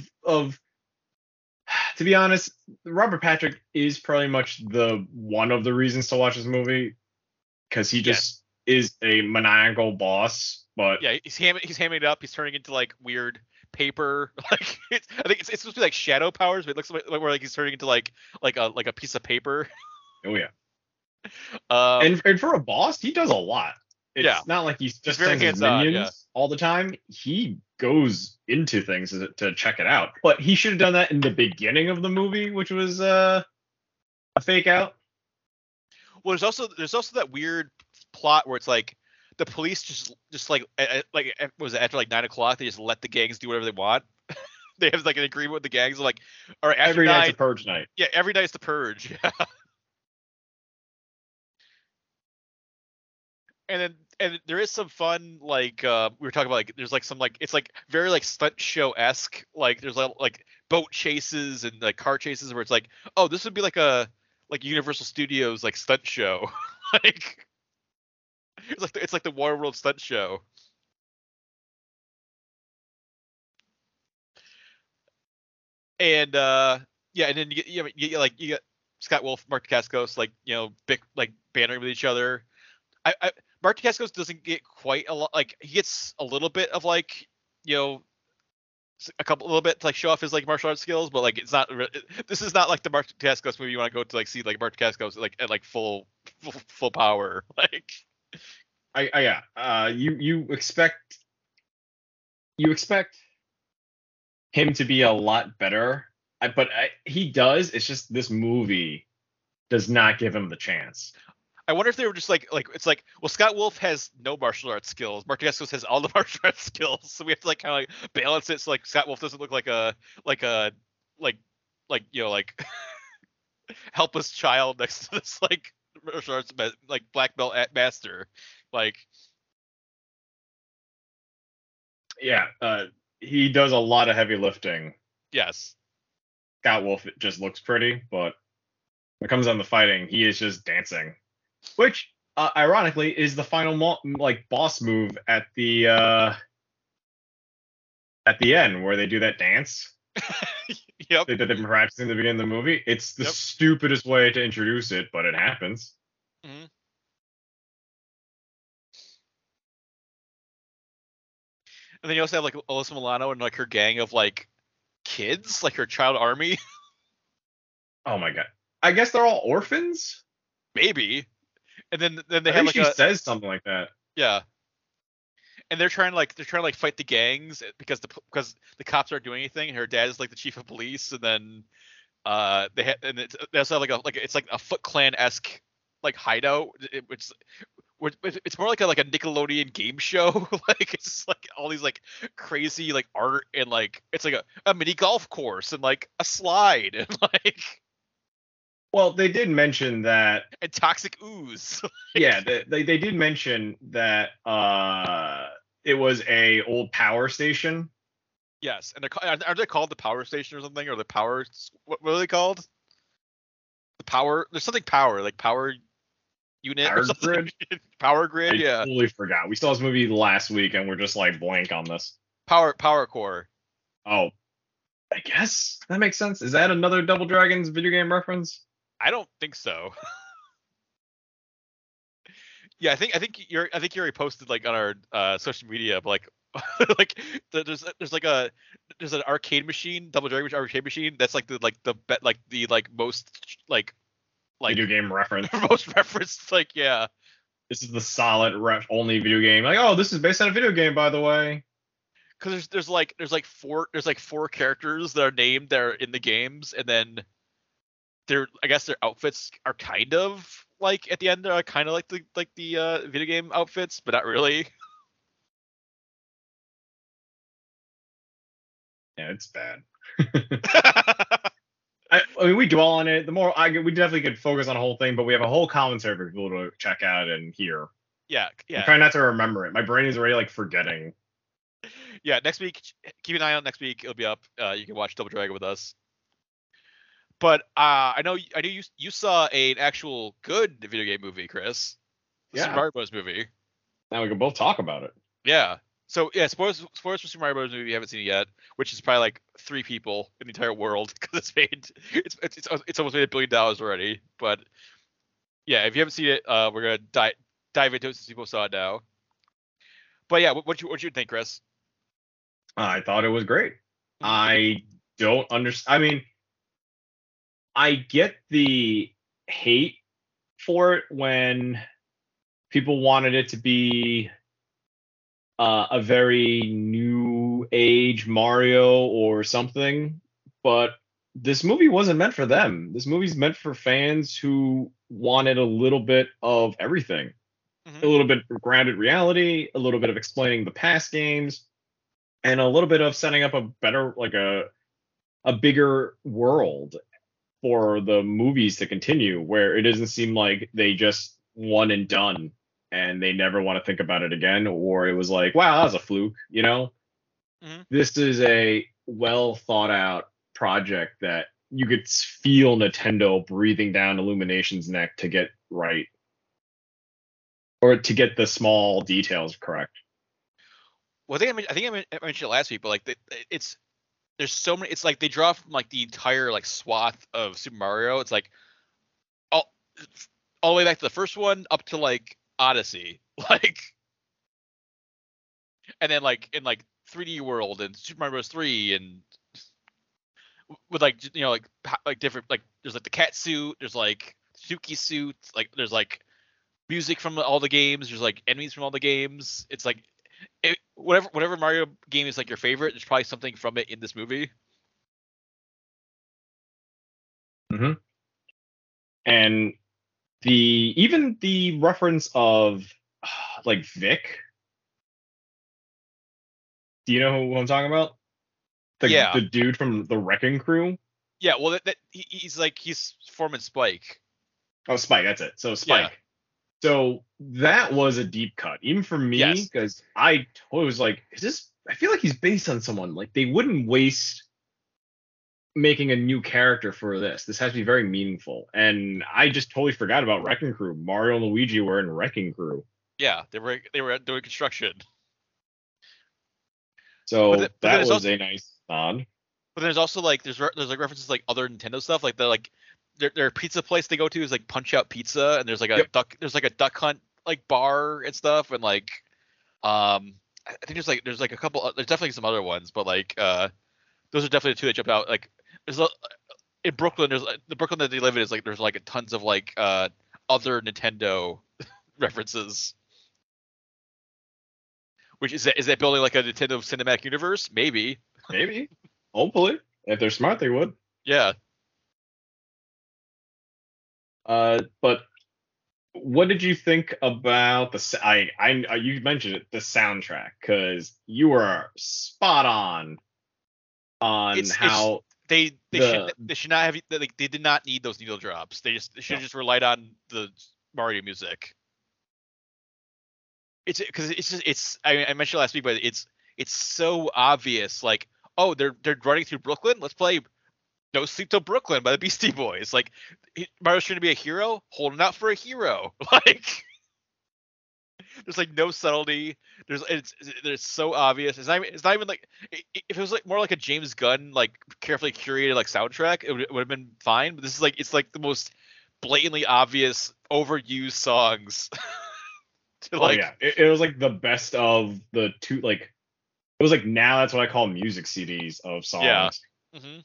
S3: be honest, Robert Patrick is pretty much the one of the reasons to watch this movie, because he just is a maniacal boss. But
S2: yeah, he's hamming it up. He's turning into like weird paper. Like I think it's supposed to be like shadow powers, but it looks like where like he's turning into like a piece of paper.
S3: Oh yeah. And for a boss, he does a lot. It's not like he's just sends his minions all the time. He goes into things to check it out. But he should have done that in the beginning of the movie, which was a fake out.
S2: Well, there's also that weird plot where it's like the police just like was it, after like 9 o'clock, they just let the gangs do whatever they want. They have like an agreement with the gangs, like, all right,
S3: every night's a purge night.
S2: Yeah, every night's the purge. and there is some fun like we were talking about, like there's like some like it's like very like stunt show esque, like there's like boat chases and like car chases where it's like, oh, this would be like Universal Studios like stunt show. Like it's like the Waterworld stunt show. And yeah, and then you get like you get Scott Wolf, Mark Dacascos, like big like bantering with each other. Mark Dacascos doesn't get quite a lot. Like he gets a little bit of like a little bit to like show off his like martial arts skills, but like it's not. This is not like the Mark Dacascos movie you want to go to like see like Mark Dacascos like at like full power. Like
S3: you expect him to be a lot better, but he does. It's just this movie does not give him the chance.
S2: I wonder if they were just like it's like, well, Scott Wolf has no martial arts skills. Mark Dacascos has all the martial arts skills, so we have to like kind of like balance it so like Scott Wolf doesn't look like a like helpless child next to this like martial arts like black belt master. Like
S3: yeah, he does a lot of heavy lifting.
S2: Yes,
S3: Scott Wolf just looks pretty, but when it comes on the fighting, he is just dancing. Which, ironically, is the final like boss move at the end where they do that dance.
S2: Yep.
S3: That they've been practicing at the beginning of the movie. It's the stupidest way to introduce it, but it happens.
S2: Mm-hmm. And then you also have like Alyssa Milano and like her gang of like kids, like her child army.
S3: Oh my god! I guess they're all orphans.
S2: Maybe. And then they
S3: I
S2: have
S3: think
S2: like
S3: she says something like that.
S2: Yeah. And they're trying to fight the gangs because the cops aren't doing anything. And her dad is like the chief of police, and then they also have it's like a Foot Clan esque like hideout. It's more like a Nickelodeon game show. Like it's just like all these like crazy like art, and like it's like a mini golf course and like a slide and like.
S3: Well, they did mention that.
S2: And toxic ooze.
S3: Yeah, they did mention that it was a old power station.
S2: Yes, and are they called the power station or something, or the power? What are they called? The power. There's something power, like power unit
S3: power
S2: or something.
S3: Grid.
S2: Power grid.
S3: I totally forgot. We saw this movie last week, and we're just like blank on this.
S2: Power core.
S3: Oh, I guess that makes sense. Is that another Double Dragons video game reference?
S2: I don't think so. Yeah, I think you already posted like on our social media, but like there's an arcade machine, Double Dragon arcade machine that's like the most like
S3: video game reference.
S2: Most referenced, like, yeah.
S3: This is the solid only video game. Like, oh, this is based on a video game, by the way.
S2: Because there's four characters that are named that are in the games, and then I guess their outfits are kind of like at the end they're kind of like the video game outfits, but not really.
S3: Yeah, it's bad. I mean, we dwell on it. We definitely could focus on the whole thing, but we have a whole commentary for people to check out and hear.
S2: Yeah.
S3: I'm trying not to remember it. My brain is already like forgetting.
S2: Yeah, next week, keep an eye on next week. It'll be up. You can watch Double Dragon with us. But I know you saw an actual good video game movie, Chris. The Super Mario Bros. Movie.
S3: Now we can both talk about it.
S2: Yeah. So yeah, spoilers for Super Mario Bros. Movie. You haven't seen it yet, which is probably like 3 people in the entire world because it's almost made $1 billion already. But yeah, if you haven't seen it, we're gonna dive into it since people saw it now. But yeah, what you think, Chris?
S3: I thought it was great. I don't understand. I mean, I get the hate for it when people wanted it to be a very new age Mario or something, but this movie wasn't meant for them. This movie's meant for fans who wanted a little bit of everything. A little bit of grounded reality, a little bit of explaining the past games, and a little bit of setting up a better, like a bigger world for the movies to continue, where it doesn't seem like they just one and done and they never want to think about it again, or it was like, wow, that was a fluke, you know?
S2: Hmm.
S3: This is a well thought out project that you could feel Nintendo breathing down Illumination's neck to get right, or to get the small details correct.
S2: Well, I mentioned it last week, but like it's there's so many. It's like they draw from like the entire like swath of Super Mario. It's like all all the way back to the first one up to like Odyssey, like, and then like in like 3D World and Super Mario Bros. 3 and with like like different like there's like the cat suit, there's like Suki suit, like there's like music from all the games, there's like enemies from all the games. It's like whatever Mario game is like your favorite, there's probably something from it in this movie.
S3: Mm-hmm. And even the reference of like Vic. Do you know who I'm talking about?
S2: Yeah,
S3: The dude from the Wrecking Crew.
S2: yeah. Well, he's Foreman Spike.
S3: Oh, Spike, that's it. So
S2: Yeah.
S3: Spike. So that was a deep cut, even for me,
S2: Yes.
S3: because I totally was like, is this? I feel like he's based on someone. Like they wouldn't waste making a new character for this. This has to be very meaningful. And I just totally forgot about Wrecking Crew. Mario and Luigi were in Wrecking Crew.
S2: Yeah, they were doing construction.
S3: So
S2: But then
S3: that
S2: there's
S3: was
S2: also
S3: a nice nod.
S2: but there's also like there's like references to, like other Nintendo stuff, like the like their pizza place they go to is like Punch Out Pizza, and
S3: Yep.
S2: there's like a duck hunt like bar and stuff, and like I think there's like a couple there's definitely some other ones, but like those are definitely the two that jump out. Like there's a in Brooklyn, there's the Brooklyn that they live in is like there's like tons of like other Nintendo references. Which is that building like a Nintendo cinematic universe? Maybe.
S3: Maybe. Hopefully. If they're smart, they would.
S2: Yeah.
S3: But what did you think about you mentioned it, the soundtrack, because you were spot on
S2: It's
S3: how
S2: they
S3: the
S2: should not have like they did not need those needle drops. They should
S3: no,
S2: have just relied on the Mario music. It's because it's just I mentioned last week, but it's so obvious. Like, oh, they're running through Brooklyn. Let's play No Sleep Till Brooklyn by the Beastie Boys. Like, Mario's trying to be a hero, holding out for a hero. Like, there's like no subtlety. There's so obvious. It's not even like if it was like more like a James Gunn like carefully curated like soundtrack, it would have been fine. But this is like it's like the most blatantly obvious overused songs. To
S3: oh
S2: like
S3: yeah, it was like the best of the two. Like it was like, now that's what I call music CDs of songs.
S2: yeah. Hmm.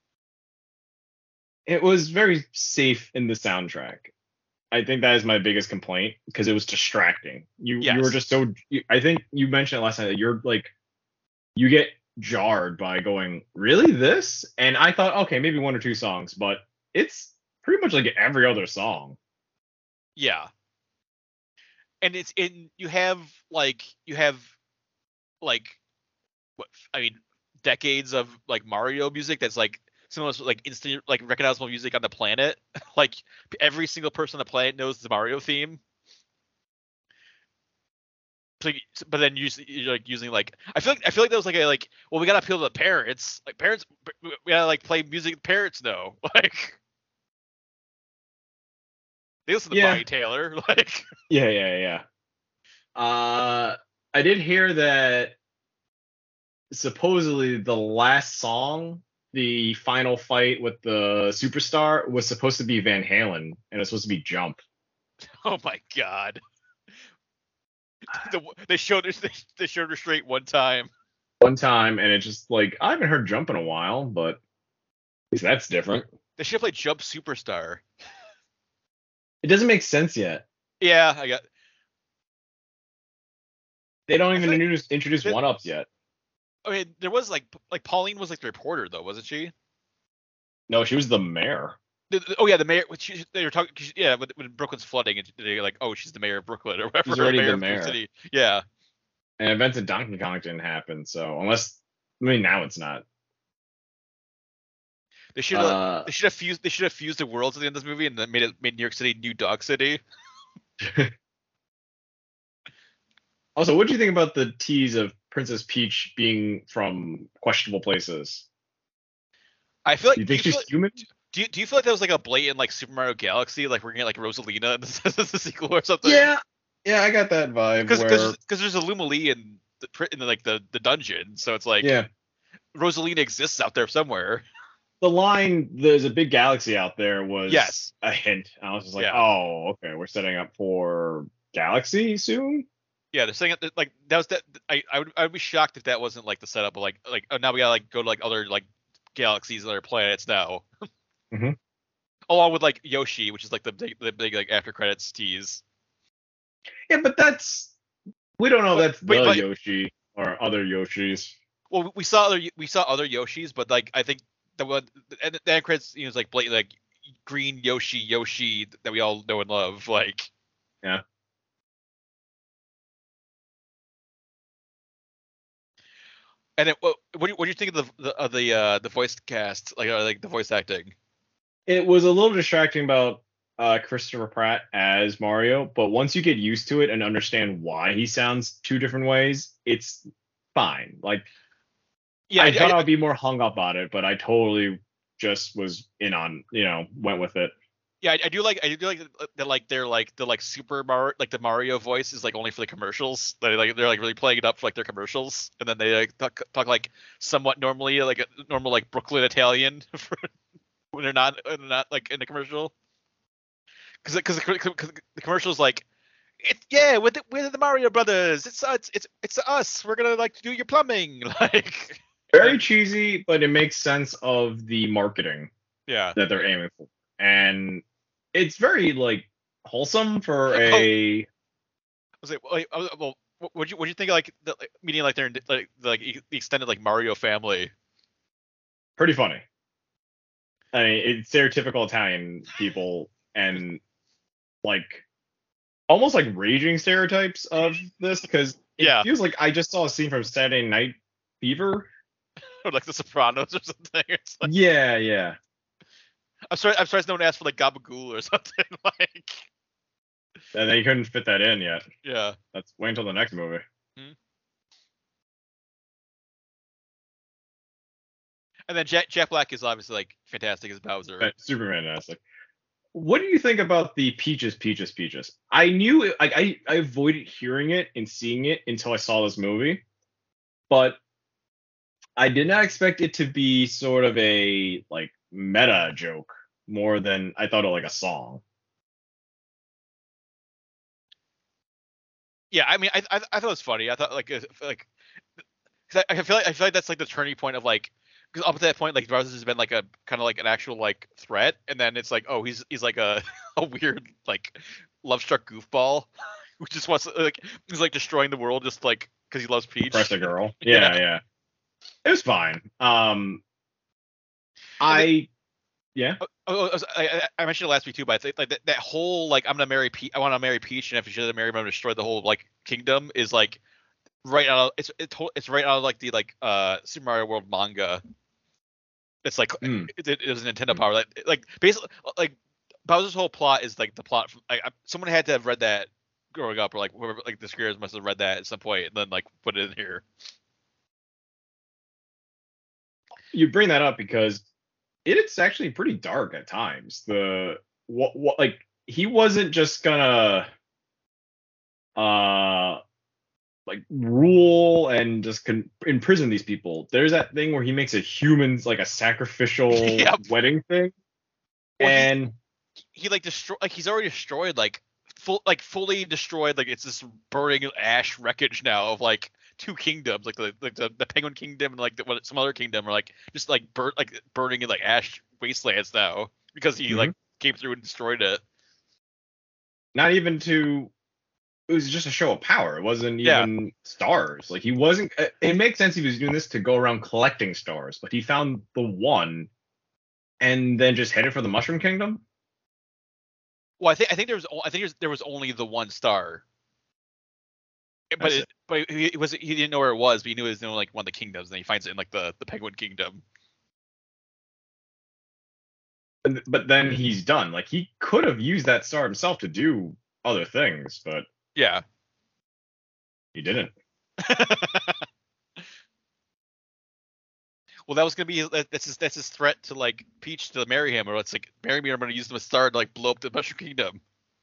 S3: It was very safe in the soundtrack. I think that is my biggest complaint, because it was distracting. You were
S2: Yes.
S3: just so. I think you mentioned it last night that you're like, you get jarred by going, really this? And I thought, okay, maybe one or two songs, but it's pretty much like every other song.
S2: Yeah. And it's in you have like what I mean decades of like Mario music that's like some of the most like instant like recognizable music on the planet. Like every single person on the planet knows the Mario theme. So, but then you're like using like I feel like that was like a like well we gotta appeal to the parents, like parents we gotta like play music the parents know. Like they listen to
S3: Yeah.
S2: Bonnie Taylor. Like
S3: Yeah. I did hear that supposedly the last song, the final fight with the superstar, was supposed to be Van Halen, and it's supposed to be Jump.
S2: oh my god. They showed restraint one time.
S3: One time, and it's just like, I haven't heard Jump in a while, but at least that's different.
S2: They should have played Jump Superstar.
S3: It doesn't make sense yet.
S2: Yeah, I got.
S3: They don't
S2: I
S3: even
S2: feel like
S3: introduce
S2: that-
S3: one-ups yet.
S2: I mean, there was like Pauline was like the reporter though, wasn't she?
S3: No, she was the mayor.
S2: Oh yeah, the mayor. They were talking. Yeah, when Brooklyn's flooding, and they're like, "Oh, she's the mayor of Brooklyn or whatever."
S3: She's already the
S2: of New York
S3: mayor.
S2: City. Yeah,
S3: And events at Donkey Kong didn't happen, so now it's not.
S2: they should have fused the worlds at the end of this movie and then made New York City New Dog City.
S3: Also, what do you think about the tease of Princess Peach being from questionable places?
S2: I feel
S3: Do
S2: like
S3: you think she's human?
S2: do you feel like that was like a blatant like Super Mario Galaxy, like we're gonna get like Rosalina in the sequel or something?
S3: Yeah, yeah, I got that vibe.
S2: Because there's a Luma Lee in the dungeon, so it's like
S3: Yeah,
S2: Rosalina exists out there somewhere.
S3: the line "There's a big galaxy out there" was
S2: Yes.
S3: a hint. I was just like,
S2: Yeah.
S3: oh, okay, we're setting up for Galaxy soon.
S2: Yeah, they're saying it like that was that. I would be shocked if that wasn't like the setup of like oh, now we gotta like go to like other like galaxies and other planets now.
S3: Mhm.
S2: Along with like Yoshi, which is like the big like after credits tease.
S3: Yeah, but we don't know that's the
S2: but
S3: Yoshi or other Yoshis.
S2: well, we saw other Yoshis, but like I think the one and the end credits is like blatant like green Yoshi that we all know and love. Like
S3: Yeah.
S2: and then what do you think of the voice cast like the voice acting?
S3: It was a little distracting about Christopher Pratt as Mario, but once you get used to it and understand why he sounds two different ways, it's fine. Like,
S2: Yeah,
S3: I thought I'd be more hung up on it, but I totally just was in on, went with it.
S2: Yeah, I do like that like they're like the like Super Mario like the Mario voice is like only for the commercials. They're like really playing it up for like their commercials, and then they like talk like somewhat normally like a normal like Brooklyn Italian for, when they're not like in the commercial. Because the commercial is like yeah we're the Mario Brothers. It's us. We're gonna like do your plumbing like.
S3: Very cheesy, but it makes sense of the marketing
S2: Yeah.
S3: that they're aiming for. And it's very like wholesome for a.
S2: I was like, well, what do you think of, like meeting like their like the extended like Mario family?
S3: Pretty funny. I mean, it's stereotypical Italian people and like almost like raging stereotypes of this because it feels like I just saw a scene from Saturday Night Fever
S2: or like The Sopranos or something. It's like,
S3: yeah.
S2: I'm sorry no one asked for like Gabagool or something like.
S3: And they couldn't fit that in yet.
S2: Yeah.
S3: Let's wait until the next movie.
S2: Mm-hmm. And then Jack Black is obviously like fantastic as Bowser.
S3: Super fantastic. What do you think about the Peaches? I knew it, I avoided hearing it and seeing it until I saw this movie, but I did not expect it to be sort of a like meta joke more than I thought of like a song.
S2: Yeah, I mean, I thought it was funny. I thought cause I feel like that's like the turning point of like because up to that point like Bowser has been like a kind of like an actual like threat, and then it's like oh he's like a weird like love struck goofball who just wants to, like he's like destroying the world just like because he loves Peach.
S3: Press a girl. Yeah. It was fine. I
S2: mentioned it last week too, but I think like that whole like I want to marry Peach, and if she doesn't marry him, I'm gonna destroy the whole like kingdom is like right out of it's right out of like the like Super Mario World manga. It's like it was a Nintendo power like basically like Bowser's whole plot is like the plot from someone had to have read that growing up or like whoever like the creators must have read that at some point and then like put it in here.
S3: You bring that up because it's actually pretty dark at times. The what like he wasn't just gonna like rule and just imprison these people. There's that thing where he makes a human's like a sacrificial wedding thing, well, and
S2: he like destroy like he's already destroyed like fully destroyed like it's this burning ash wreckage now of like two kingdoms like the Penguin Kingdom and like some other kingdom are like just like burning in like ash wastelands now because he like came through and destroyed it.
S3: Not even to. It was just a show of power. It wasn't even stars. Like he wasn't. It makes sense he was doing this to go around collecting stars, but he found the one, and then just headed for the Mushroom Kingdom.
S2: Well, I think there was only the one star, but he didn't know where it was, but he knew it was in like one of the kingdoms, and then he finds it in like the Penguin Kingdom.
S3: But then he's done. Like he could have used that star himself to do other things, but
S2: yeah,
S3: He didn't.
S2: Well, that was gonna be that's his threat to like Peach to marry him, or it's like marry me, or I'm gonna use them as a star to like blow up the Mushroom Kingdom.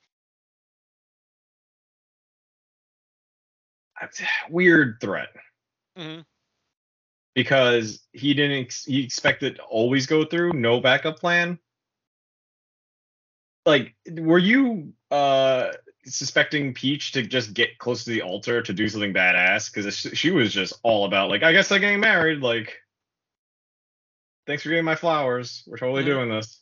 S3: That's a weird threat
S2: Mm-hmm.
S3: because he didn't. He expected to always go through, no backup plan. Like, were you suspecting Peach to just get close to the altar to do something badass? Because she was just all about like, I guess I'm getting married. Like, thanks for getting my flowers. We're totally doing this.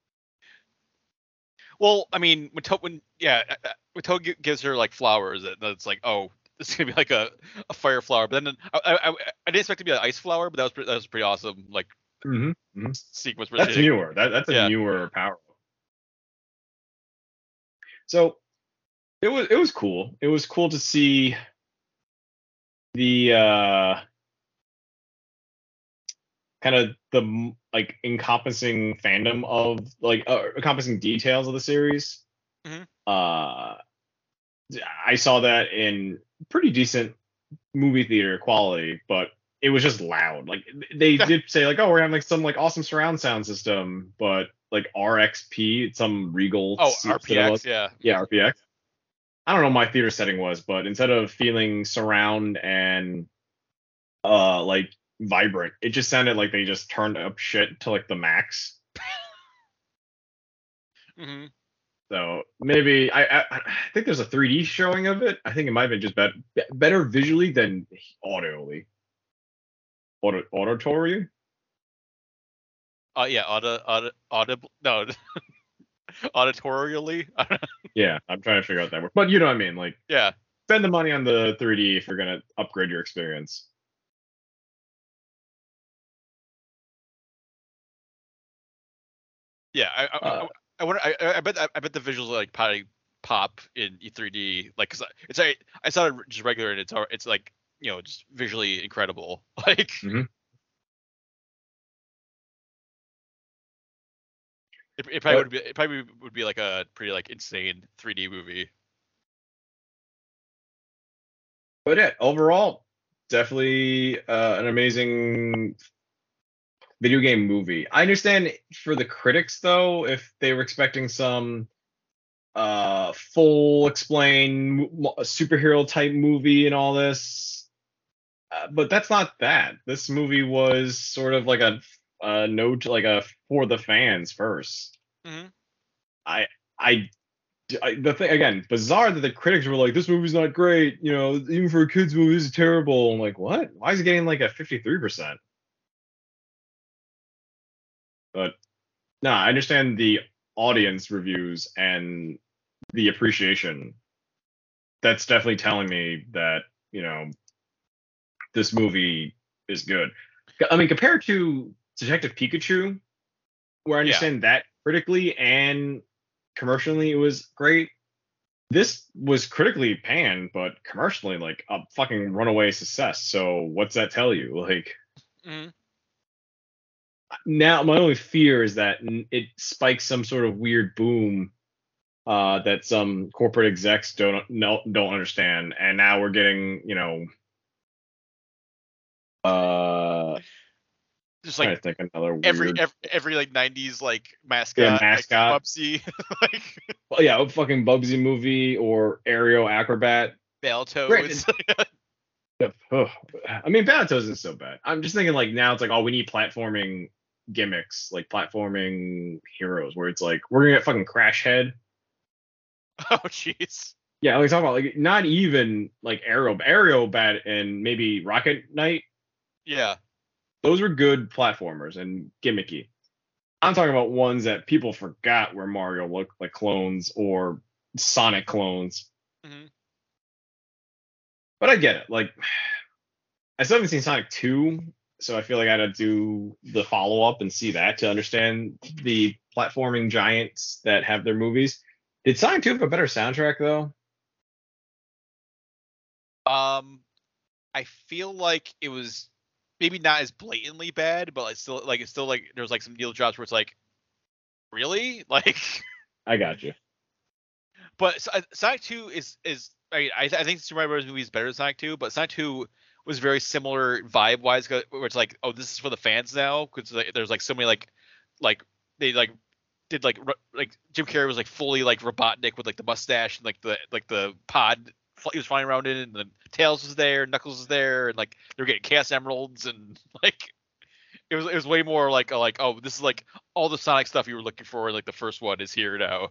S2: Well, I mean, when Toad gives her like flowers, it's like, oh, this is gonna be like a fire flower. But then I didn't expect it to be an ice flower, but that was pretty awesome. Like sequence.
S3: That's newer. That's a newer power. So it was cool. It was cool to see the kind of the like encompassing fandom of like encompassing details of the series. I saw that in pretty decent movie theater quality, but it was just loud. Like they did say like, oh, we're having like some like awesome surround sound system, but like RXP, some Regal.
S2: Oh, RPX, yeah.
S3: Yeah, RPX. I don't know what my theater setting was, but instead of feeling surround and like vibrant, it just sounded like they just turned up shit to like the max. So maybe I think there's a 3D showing of it. I think it might have been just better visually than auditory. Auditory?
S2: Yeah, audible. No, auditorially.
S3: Yeah, I'm trying to figure out that word, but you know what I mean. Like,
S2: yeah,
S3: spend the money on the 3D if you're gonna upgrade your experience.
S2: Yeah, I wonder. I bet the visuals like probably pop in E3D. Like, cause I saw it just regular, and it's like, you know, just visually incredible. Like. It probably would be like a pretty like insane 3D movie.
S3: But yeah, overall, definitely an amazing video game movie. I understand for the critics though, if they were expecting some full explain superhero type movie and all this, but that's not that. This movie was sort of like a node to like a for the fans first. The thing again, bizarre that the critics were like, this movie's not great, you know, even for a kids movie, this is terrible. I'm like, what? Why is it getting like a 53%? But no, I understand the audience reviews and the appreciation. That's definitely telling me that, you know, this movie is good. I mean, compared to Detective Pikachu, where I understand that critically and commercially it was great. This was critically panned, but commercially like a fucking runaway success. So what's that tell you? Like, now my only fear is that it spikes some sort of weird boom that some corporate execs don't understand, and now we're getting, you know,
S2: just like,
S3: I think another weird
S2: every like 90s like mascot, like Bubsy. Like,
S3: well, yeah, a fucking Bubsy movie or Aerial Acrobat.
S2: Battletoads.
S3: I mean, Battletoads isn't so bad. I'm just thinking like now it's like, oh, we need platforming gimmicks, like platforming heroes, where it's like we're gonna get fucking Crash Head.
S2: Oh jeez.
S3: Yeah, like talking about like not even like Aerobat and maybe Rocket Knight.
S2: Yeah.
S3: Those were good platformers and gimmicky. I'm talking about ones that people forgot where Mario looked like clones or Sonic clones. But I get it. Like, I still haven't seen Sonic 2, so I feel like I had to do the follow-up and see that to understand the platforming giants that have their movies. Did Sonic 2 have a better soundtrack, though?
S2: I feel like it was maybe not as blatantly bad, but it's still like there's like some needle drops where it's like, really? Like,
S3: I got you.
S2: But Sonic 2 I think Super Mario Bros. Movie is better than Sonic 2, but Sonic 2 was very similar vibe wise, where it's like, oh, this is for the fans now, because there's like so many like they like did like Jim Carrey was like fully like Robotnik with like the mustache and like the pod he was flying around in, and then Tails was there, Knuckles was there, and like they were getting Chaos Emeralds, and like it was way more like oh, this is like all the Sonic stuff you were looking for, like the first one is here now.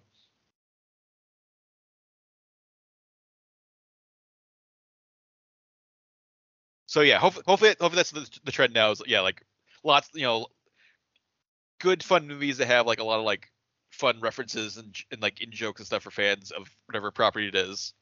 S2: So yeah, hopefully that's the trend now. Is yeah, like lots, good fun movies that have like a lot of like fun references and like in jokes and stuff for fans of whatever property it is.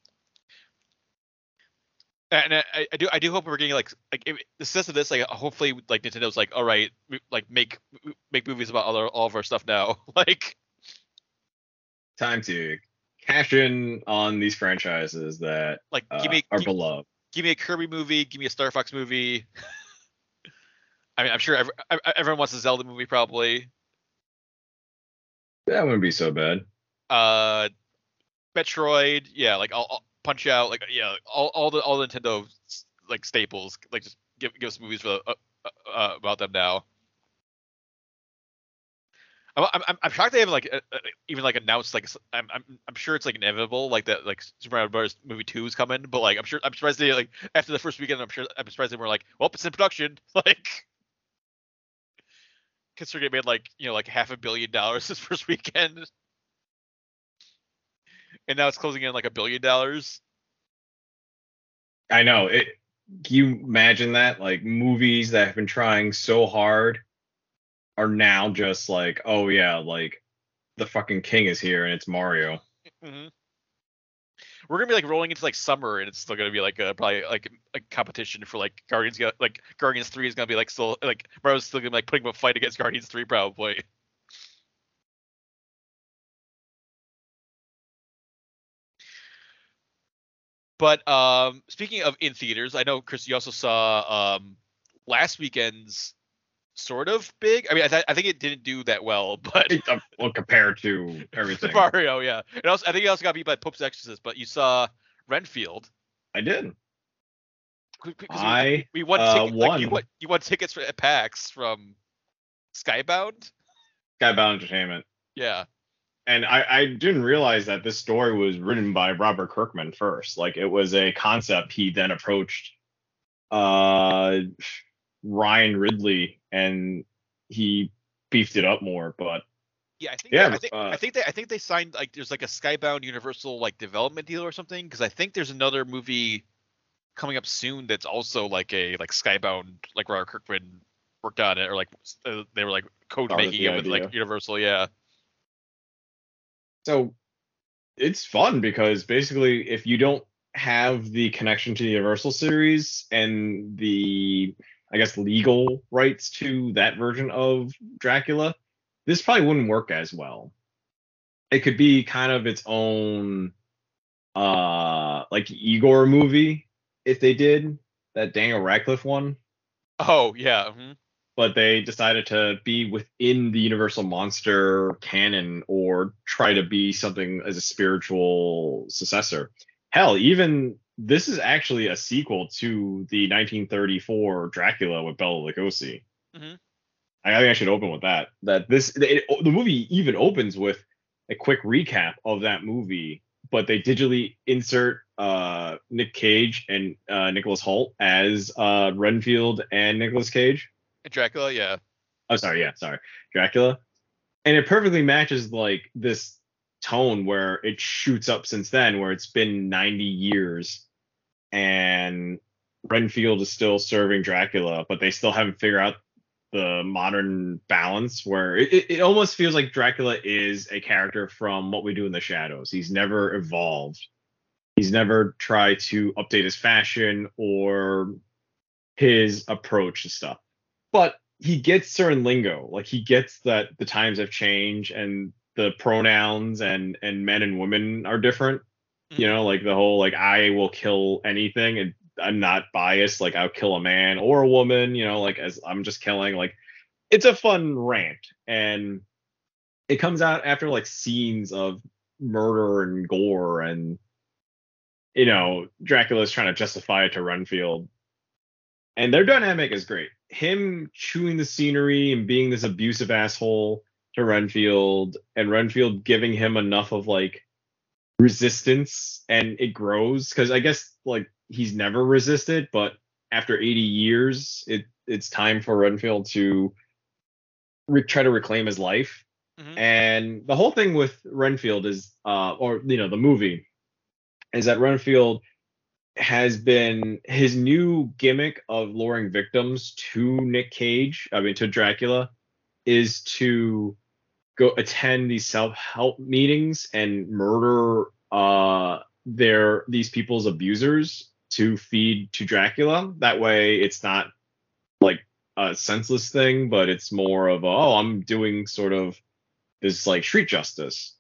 S2: And I do hope we're getting like the sense of this, like hopefully like Nintendo's like, all right, like make movies about all of our stuff now. Like
S3: Time to cash in on these franchises that are beloved.
S2: Give me a Kirby movie, give me a Star Fox movie. I mean, I'm sure everyone wants a Zelda movie probably.
S3: That wouldn't be so bad.
S2: Metroid, yeah, like I'll Punch Out, like yeah, all the Nintendo like staples, like just give us movies for about them now. I'm shocked they haven't like even like announced like I'm sure it's like inevitable like that like Super Mario Bros. Movie 2 is coming, but like I'm surprised they like after the first weekend I'm surprised they were like, well, it's in production, like considering it made like like $500 million this first weekend, and now it's closing in like $1 billion.
S3: I know it. Can you imagine that? Like movies that have been trying so hard are now just like, oh yeah, like the fucking king is here and it's Mario.
S2: Mm-hmm. We're gonna be like rolling into like summer and it's still gonna be like probably like a competition for like Guardians. Like Guardians 3 is gonna be like still like Mario's still gonna be like putting up a fight against Guardians 3 probably. But speaking of in theaters, I know Chris, you also saw last weekend's sort of big. I mean, I think it didn't do that well, but
S3: well, compared to everything.
S2: Mario, yeah. And also, I think it also got beat by Pope's Exorcist. But you saw Renfield.
S3: I did.
S2: We won tickets. Like, you won tickets at PAX from Skybound.
S3: Skybound Entertainment.
S2: Yeah.
S3: And I didn't realize that this story was written by Robert Kirkman first. Like it was a concept he then approached Ryan Ridley and he beefed it up more. But
S2: yeah, I think they signed like there's like a Skybound Universal like development deal or something, because I think there's another movie coming up soon that's also like a like Skybound, like Robert Kirkman worked on it, or like they were like code making it with like Universal, yeah.
S3: So it's fun because basically if you don't have the connection to the Universal series and the, I guess, legal rights to that version of Dracula, this probably wouldn't work as well. It could be kind of its own like Igor movie if they did that Daniel Radcliffe one.
S2: Oh yeah. Mm-hmm.
S3: But they decided to be within the Universal monster canon or try to be something as a spiritual successor. Hell, even this is actually a sequel to the 1934 Dracula with Bela Lugosi. Mm-hmm. I think I should open with that. The movie even opens with a quick recap of that movie, but they digitally insert Nick Cage and Nicholas Hoult as Renfield and Nicolas Cage.
S2: Dracula, yeah.
S3: Oh, sorry, Dracula. And it perfectly matches like this tone where it shoots up since then, where it's been 90 years and Renfield is still serving Dracula, but they still haven't figured out the modern balance where it almost feels like Dracula is a character from What We Do in the Shadows. He's never evolved. He's never tried to update his fashion or his approach to stuff. But he gets certain lingo, like he gets that the times have changed and the pronouns and men and women are different. Mm-hmm. You know, like the whole like I will kill anything and I'm not biased. Like I'll kill a man or a woman. You know, like as I'm just killing. Like it's a fun rant, and it comes out after like scenes of murder and gore, and you know, Dracula's trying to justify it to Renfield. And their dynamic is great. Him chewing the scenery and being this abusive asshole to Renfield, and Renfield giving him enough of like resistance, and it grows because I guess like he's never resisted, but after 80 years, it's time for Renfield to try to reclaim his life.
S2: Mhm.
S3: And the whole thing with Renfield is, or you know, the movie is that Renfield has been his new gimmick of luring victims to Nick Cage, I mean to Dracula, is to go attend these self-help meetings and murder these people's abusers to feed to Dracula. That way it's not like a senseless thing, but it's more of a, oh, I'm doing sort of this like street justice.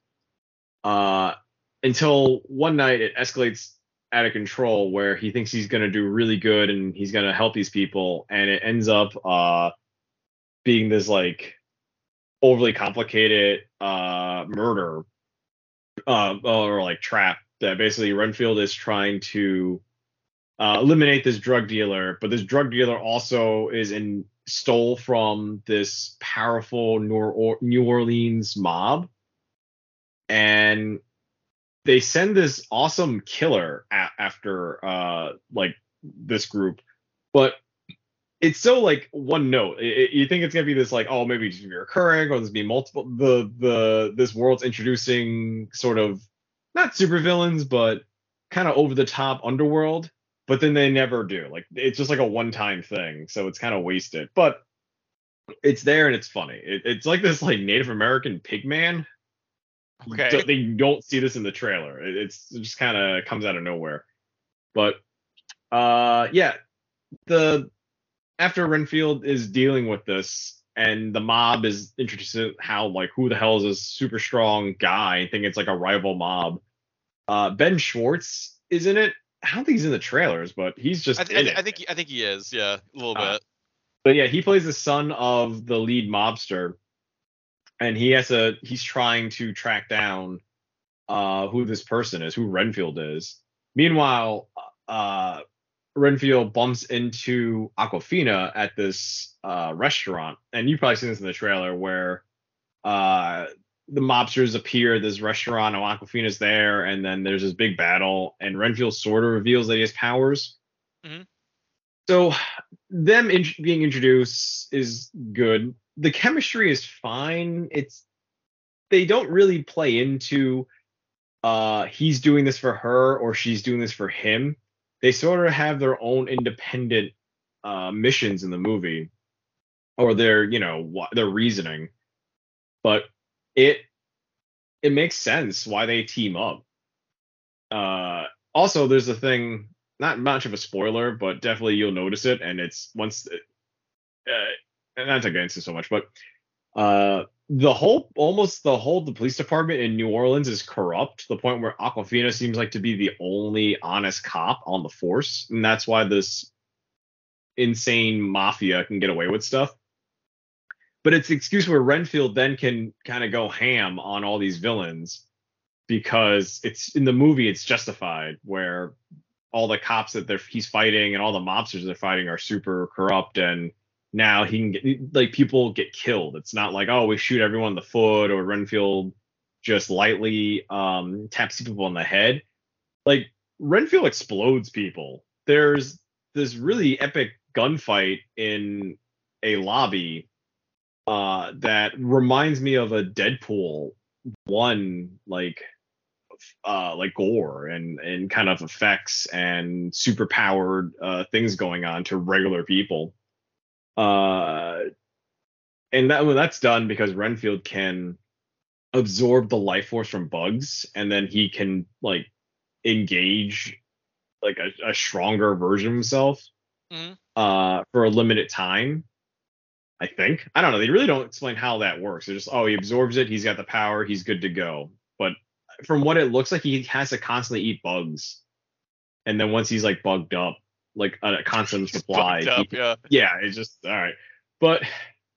S3: Until one night it escalates out of control where he thinks he's going to do really good and he's going to help these people, and it ends up being this like overly complicated murder or like trap that basically Renfield is trying to eliminate this drug dealer, but this drug dealer also stole from this powerful New Orleans mob, and they send this awesome killer after like this group, but it's so like one note. You think it's gonna be this like, oh, maybe it's gonna be recurring or there's be multiple. This world's introducing sort of not supervillains, but kind of over the top underworld. But then they never do. Like it's just like a one-time thing, so it's kind of wasted. But it's there and it's funny. It's like this like Native American pig man.
S2: Okay.
S3: They don't see this in the trailer. It just kind of comes out of nowhere. But yeah, after Renfield is dealing with this and the mob is introduced to how like who the hell is this super strong guy, I think it's like a rival mob. Ben Schwartz is in it. I don't think he's in the trailers, but he's just in it.
S2: I think he is, yeah, a little bit.
S3: But yeah, he plays the son of the lead mobster, and he's trying to track down who this person is, who Renfield is. Meanwhile, Renfield bumps into Aquafina at this restaurant, and you've probably seen this in the trailer where the mobsters appear at this restaurant and Aquafina's there, and then there's this big battle, and Renfield sort of reveals that he has powers.
S2: Mm-hmm.
S3: So them being introduced is good. The chemistry is fine. They don't really play into he's doing this for her or she's doing this for him. They sort of have their own independent missions in the movie, or their reasoning. But it makes sense why they team up. Also, there's a thing, not much of a spoiler, but definitely you'll notice it, and it's not to get into so much, but the whole police department in New Orleans is corrupt to the point where Aquafina seems like to be the only honest cop on the force, and that's why this insane mafia can get away with stuff. But it's an excuse where Renfield then can kind of go ham on all these villains, because it's in the movie it's justified, where all the cops that he's fighting and all the mobsters they're fighting are super corrupt, and now he can get, like, people get killed. It's not like, oh, we shoot everyone in the foot, or Renfield just lightly taps people on the head. Like, Renfield explodes people. There's this really epic gunfight in a lobby that reminds me of a Deadpool 1, like gore and kind of effects and super powered things going on to regular people. And that's done because Renfield can absorb the life force from bugs, and then he can like engage like a stronger version of himself for a limited time. I think. I don't know. They really don't explain how that works. They're just, oh, he absorbs it, he's got the power, he's good to go. But from what it looks like, he has to constantly eat bugs. And then once he's like bugged up, like a constant supply.
S2: Up,
S3: yeah, it's just all right. But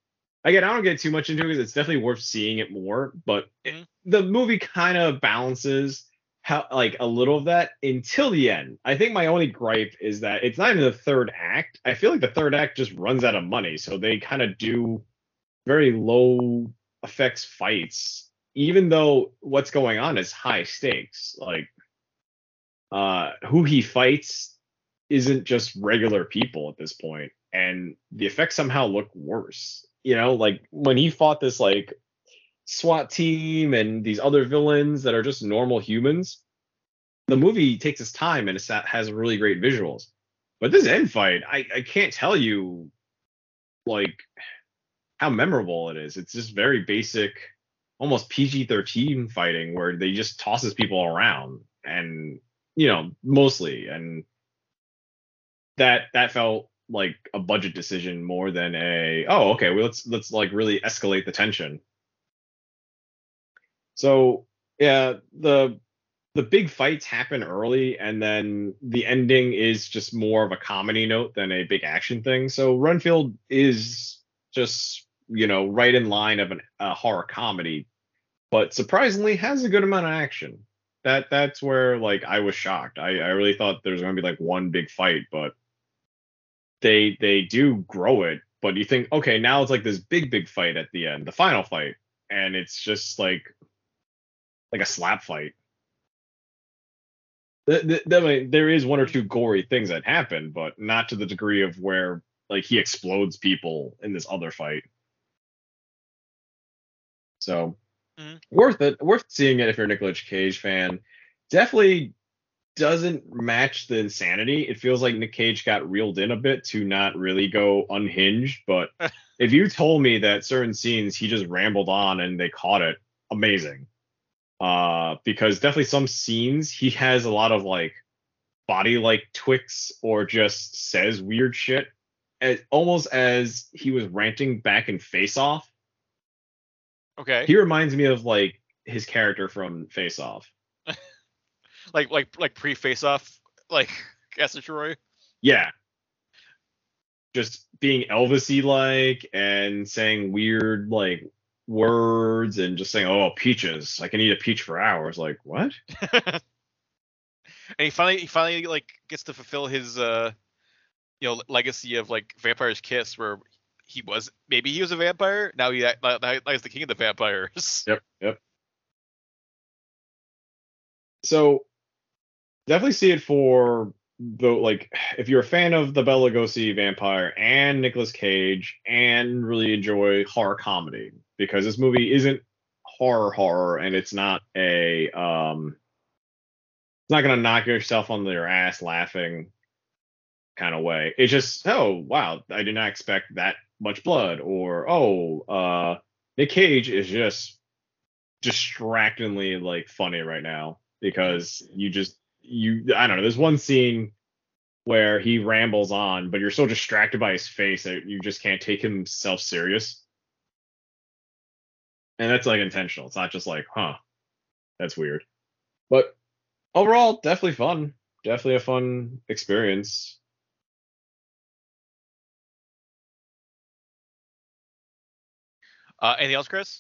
S3: again, I don't get too much into it because it's definitely worth seeing it more. But
S2: Mhm.
S3: the movie kind of balances how like a little of that until the end. I think my only gripe is that it's not even the third act. I feel like the third act just runs out of money, so they kind of do very low effects fights, even though what's going on is high stakes. Like who he fights isn't just regular people at this point, and the effects somehow look worse. You know, like when he fought this like SWAT team and these other villains that are just normal humans, the movie takes its time and has really great visuals. But this end fight, I can't tell you like how memorable it is. It's just very basic, almost PG-13 fighting where they just tosses people around and mostly, and that felt like a budget decision more than a okay, well, let's like really escalate the tension. So yeah, the big fights happen early, and then the ending is just more of a comedy note than a big action thing. So Renfield is just right in line of a horror comedy, but surprisingly has a good amount of action. That's where like I was shocked. I really thought there was going to be like one big fight, but they do grow it. But you think, okay, now it's like this big fight at the end, the final fight, and it's just like a slap fight. There is one or two gory things that happen, but not to the degree of where like he explodes people in this other fight. So worth seeing it if you're a Nicolas Cage fan. Definitely doesn't match the insanity. It feels like Nick Cage got reeled in a bit to not really go unhinged. But if you told me that certain scenes he just rambled on and they caught it, amazing. Because definitely some scenes he has a lot of like body like twicks or just says weird shit, almost as he was ranting back in Face Off.
S2: Okay.
S3: He reminds me of like his character from Face Off.
S2: like pre Face Off, like Castor Troy.
S3: Yeah. Just being Elvis-y like and saying weird like words and just saying, "Oh, peaches! I can eat a peach for hours." Like what?
S2: And he finally like gets to fulfill his legacy of like Vampire's Kiss, where he was a vampire. Now he's the king of the vampires.
S3: Yep. So definitely see it for like if you're a fan of the Bela Lugosi vampire and Nicolas Cage and really enjoy horror comedy, because this movie isn't horror and it's not it's not gonna knock yourself on your ass laughing kind of way. It's just, oh wow, I did not expect that much blood, or Nick Cage is just distractingly like funny right now, because I don't know, there's one scene where he rambles on, but you're so distracted by his face that you just can't take himself serious. And that's like intentional. It's not just like, that's weird. But overall, definitely fun. Definitely a fun experience.
S2: Anything else, Chris?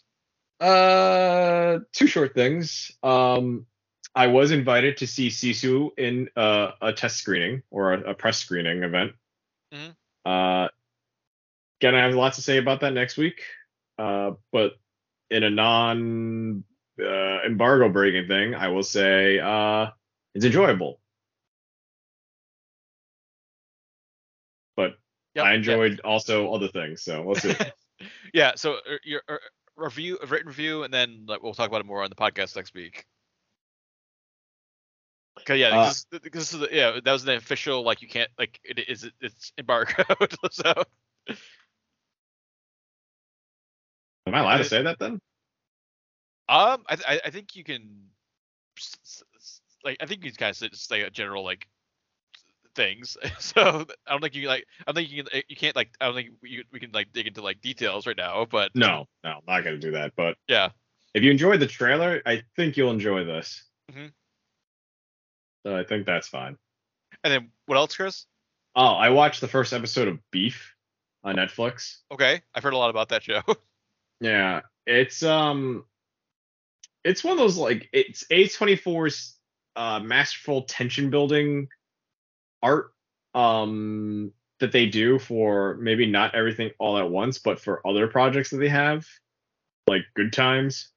S3: Two short things. I was invited to see Sisu in a test screening or a press screening event.
S2: Mm-hmm.
S3: Again, I have lots to say about that next week. But in a non embargo breaking thing, I will say it's enjoyable. But I enjoyed also other things, so we'll see.
S2: Yeah, so your written review, and then we'll talk about it more on the podcast next week. Okay, yeah, this is that was an official, like, you can't, like, it's embargoed. So
S3: am I allowed to say that then?
S2: I think you can, like, I think you can kind of say a general like things. So I don't think you can't like, I don't think we can like dig into like details right now. But
S3: no, I'm not gonna do that. But
S2: yeah,
S3: if you enjoyed the trailer, I think you'll enjoy this.
S2: Mm-hmm.
S3: So I think that's fine.
S2: And then what else, Chris?
S3: Oh, I watched the first episode of Beef. on Netflix.
S2: Okay, I've heard a lot about that show.
S3: Yeah, it's one of those like it's A24's masterful tension building art that they do for maybe not everything all at once, but for other projects that they have, like Good Times.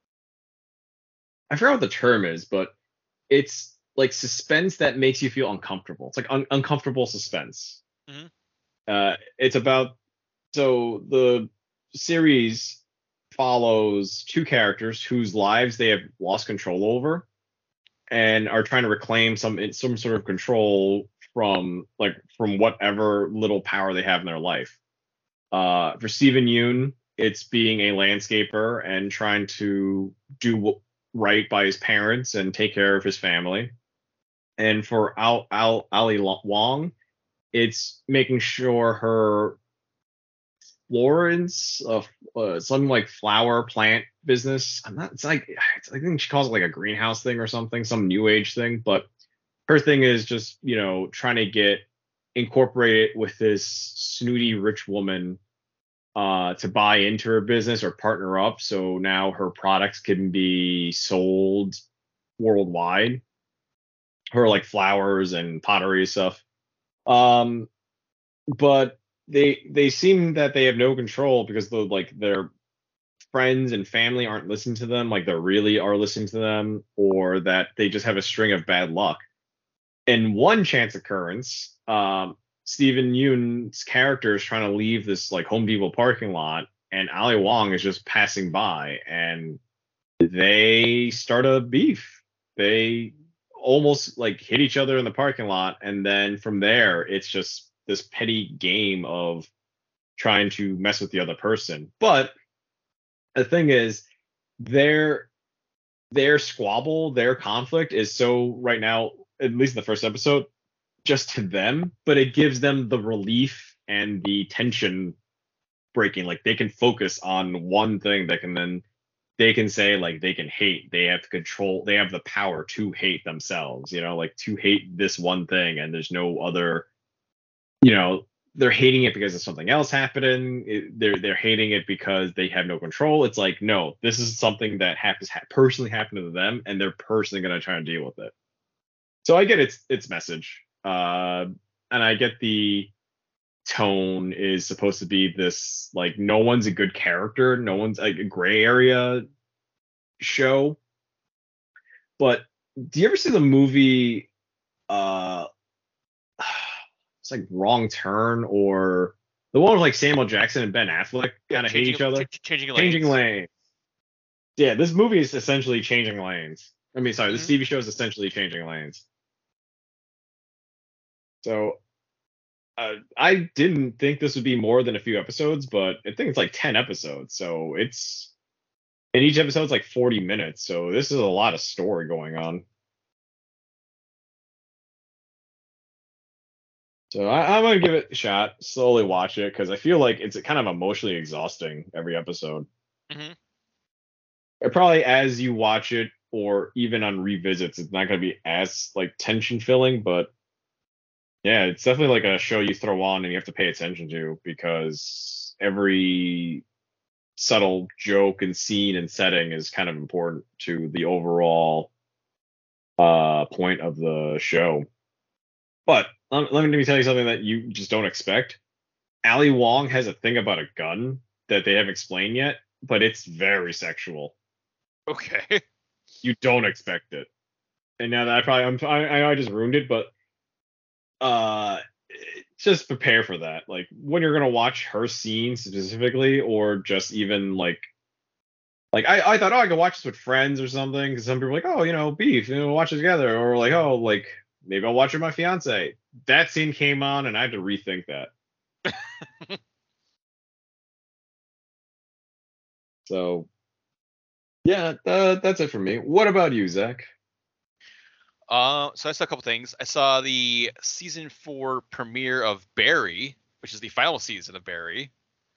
S3: I forgot what the term is, but it's like suspense that makes you feel uncomfortable. It's like uncomfortable suspense.
S2: Mhm.
S3: It's about so the series follows two characters whose lives they have lost control over and are trying to reclaim some sort of control from whatever little power they have in their life. For Steven Yeun, it's being a landscaper and trying to do right by his parents and take care of his family. And for Ali Wong, it's making sure her Florence, some like flower plant business. I'm not. I think she calls it like a greenhouse thing or something, some new age thing. But her thing is just trying to get incorporated with this snooty rich woman to buy into her business or partner up. So now her products can be sold worldwide. Her like flowers and pottery stuff. But they seem that they have no control because their friends and family aren't listening to them like they really are listening to them, or that they just have a string of bad luck. In one chance occurrence, Steven Yeun's character is trying to leave this like Home Depot parking lot, and Ali Wong is just passing by, and they start a beef. They almost like hit each other in the parking lot, and then from there it's just this petty game of trying to mess with the other person. But the thing is, their squabble, their conflict is so right now, at least in the first episode, just to them, but it gives them the relief and the tension breaking. Like they can focus on one thing that can then they can say like they can hate. They have control. They have the power to hate themselves. Like to hate this one thing, and there's no other. They're hating it because of something else happening. They're hating it because they have no control. It's like, no, this is something that personally happened to them, and they're personally going to try and deal with it. So I get its message, and I get the tone is supposed to be this like no one's a good character, no one's like a gray area show. But do you ever see the movie? It's like Wrong Turn, or the one with like Samuel Jackson and Ben Affleck kind of hate each other.
S2: Changing
S3: Changing Lanes. Yeah, this movie is essentially Changing Lanes. I mean, sorry, this TV show is essentially Changing Lanes. So I didn't think this would be more than a few episodes, but I think it's like 10 episodes. So and each episode's like 40 minutes. So this is a lot of story going on. So I'm gonna give it a shot, slowly watch it, because I feel like it's kind of emotionally exhausting every episode.
S2: Mm-hmm.
S3: It probably as you watch it, or even on revisits, it's not gonna be as like tension filling, but yeah, it's definitely like a show you throw on and you have to pay attention to, because every subtle joke and scene and setting is kind of important to the overall point of the show. But let me tell you something that you just don't expect. Ali Wong has a thing about a gun that they haven't explained yet, but it's very sexual.
S2: Okay.
S3: You don't expect it. And now that I know I just ruined it, but just prepare for that. Like when you're gonna watch her scene specifically, or just even like I thought, I could watch this with friends or something, because some people are like, oh, beef, watch it together, or like, oh, like maybe I'll watch it with my fiance. That scene came on, and I had to rethink that. So, yeah, that's it for me. What about you, Zach?
S2: So I saw a couple things. I saw the season 4 premiere of Barry, which is the final season of Barry.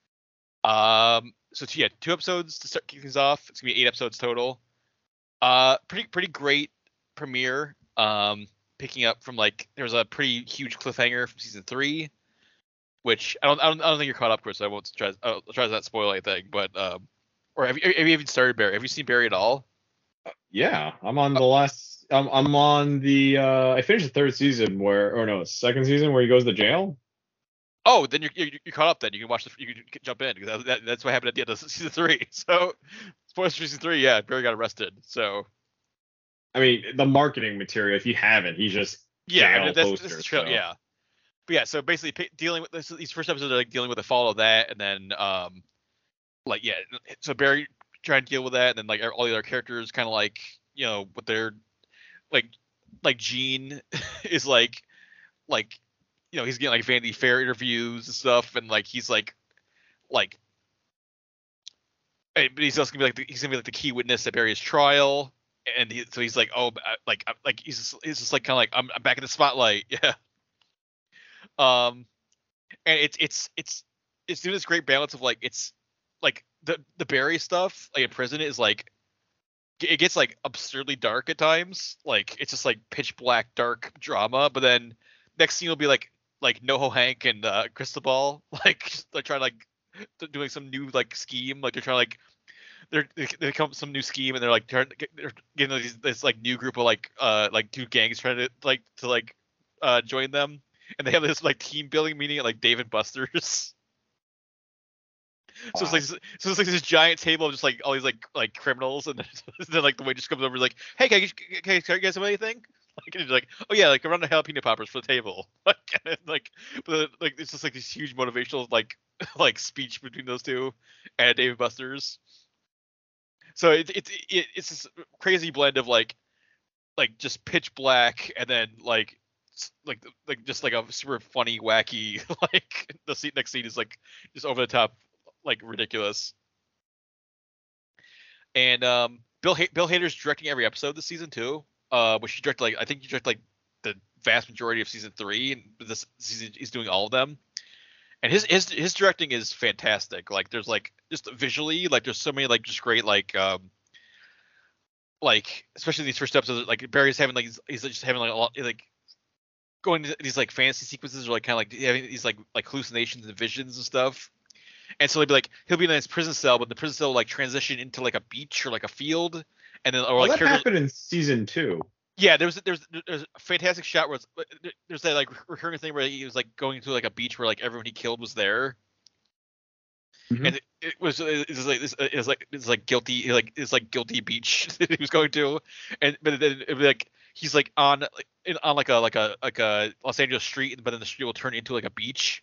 S2: So 2 episodes to start kicking things off. It's gonna be 8 episodes total. Pretty great premiere. Picking up from like there was a pretty huge cliffhanger from season 3. which I don't think you're caught up, Chris. So I won't I'll try to not spoil anything. But or have you even started Barry? Have you seen Barry at all?
S3: Yeah, I'm on the last. I'm on the. I finished the third season or no, second season where he goes to jail.
S2: Oh, then you're caught up. Then you can watch you can jump in because that's what happened at the end of season 3. So spoilers for season 3. Yeah, Barry got arrested. So
S3: I mean, the marketing material. If you haven't, he's just jail poster. So.
S2: Yeah. But yeah, so basically dealing with these first episodes are like dealing with the fall of that, and then like yeah, so Barry trying to deal with that, and then like all the other characters kind of like what they're like Gene is like he's getting like Vanity Fair interviews and stuff, and like he's like but he's also gonna be like the key witness at Barry's trial, and so he's like he's just like kind of like I'm back in the spotlight, yeah. And it's doing this great balance of like it's like the Barry stuff like in prison is like it gets like absurdly dark at times, like it's just like pitch black dark drama, but then next scene will be like NoHo Hank and Cristobal like they're trying to like doing some new like scheme, like they're trying to like they come up with some new scheme, and they're like they're getting this like new group of like two gangs trying to join them. And they have this like team building meeting at like Dave and Buster's. Wow. So it's like this giant table of just like all these like criminals, and then like the waitress comes over and is like, "Hey, can you guys have anything?" Like, and he's like, "Oh yeah, like around the jalapeno poppers for the table." Like it's just like this huge motivational like speech between those two at Dave and Buster's. So it's this crazy blend of like just pitch black, and then like just like a super funny, wacky, like the next scene is like just over the top, like ridiculous. And Bill Hader's directing every episode this season too. Which he directed I think he directed like the vast majority of season 3, and this season he's doing all of them. And his directing is fantastic. Like there's like just visually, like there's so many like just great like especially these first episodes, like Barry's having like he's just having like a lot like going to these like fantasy sequences, or like kind of like having these like hallucinations and visions and stuff. And so he'll be in his prison cell, but the prison cell will like transition into like a beach or like a field, and then
S3: that happened in season 2.
S2: Yeah, there's a fantastic shot where there's that like recurring thing where he was like going to like a beach where like everyone he killed was there. Mm-hmm. And it was like guilty beach that he was going to, and but then it'd be like he's like on like a Los Angeles street, but then the street will turn into like a beach.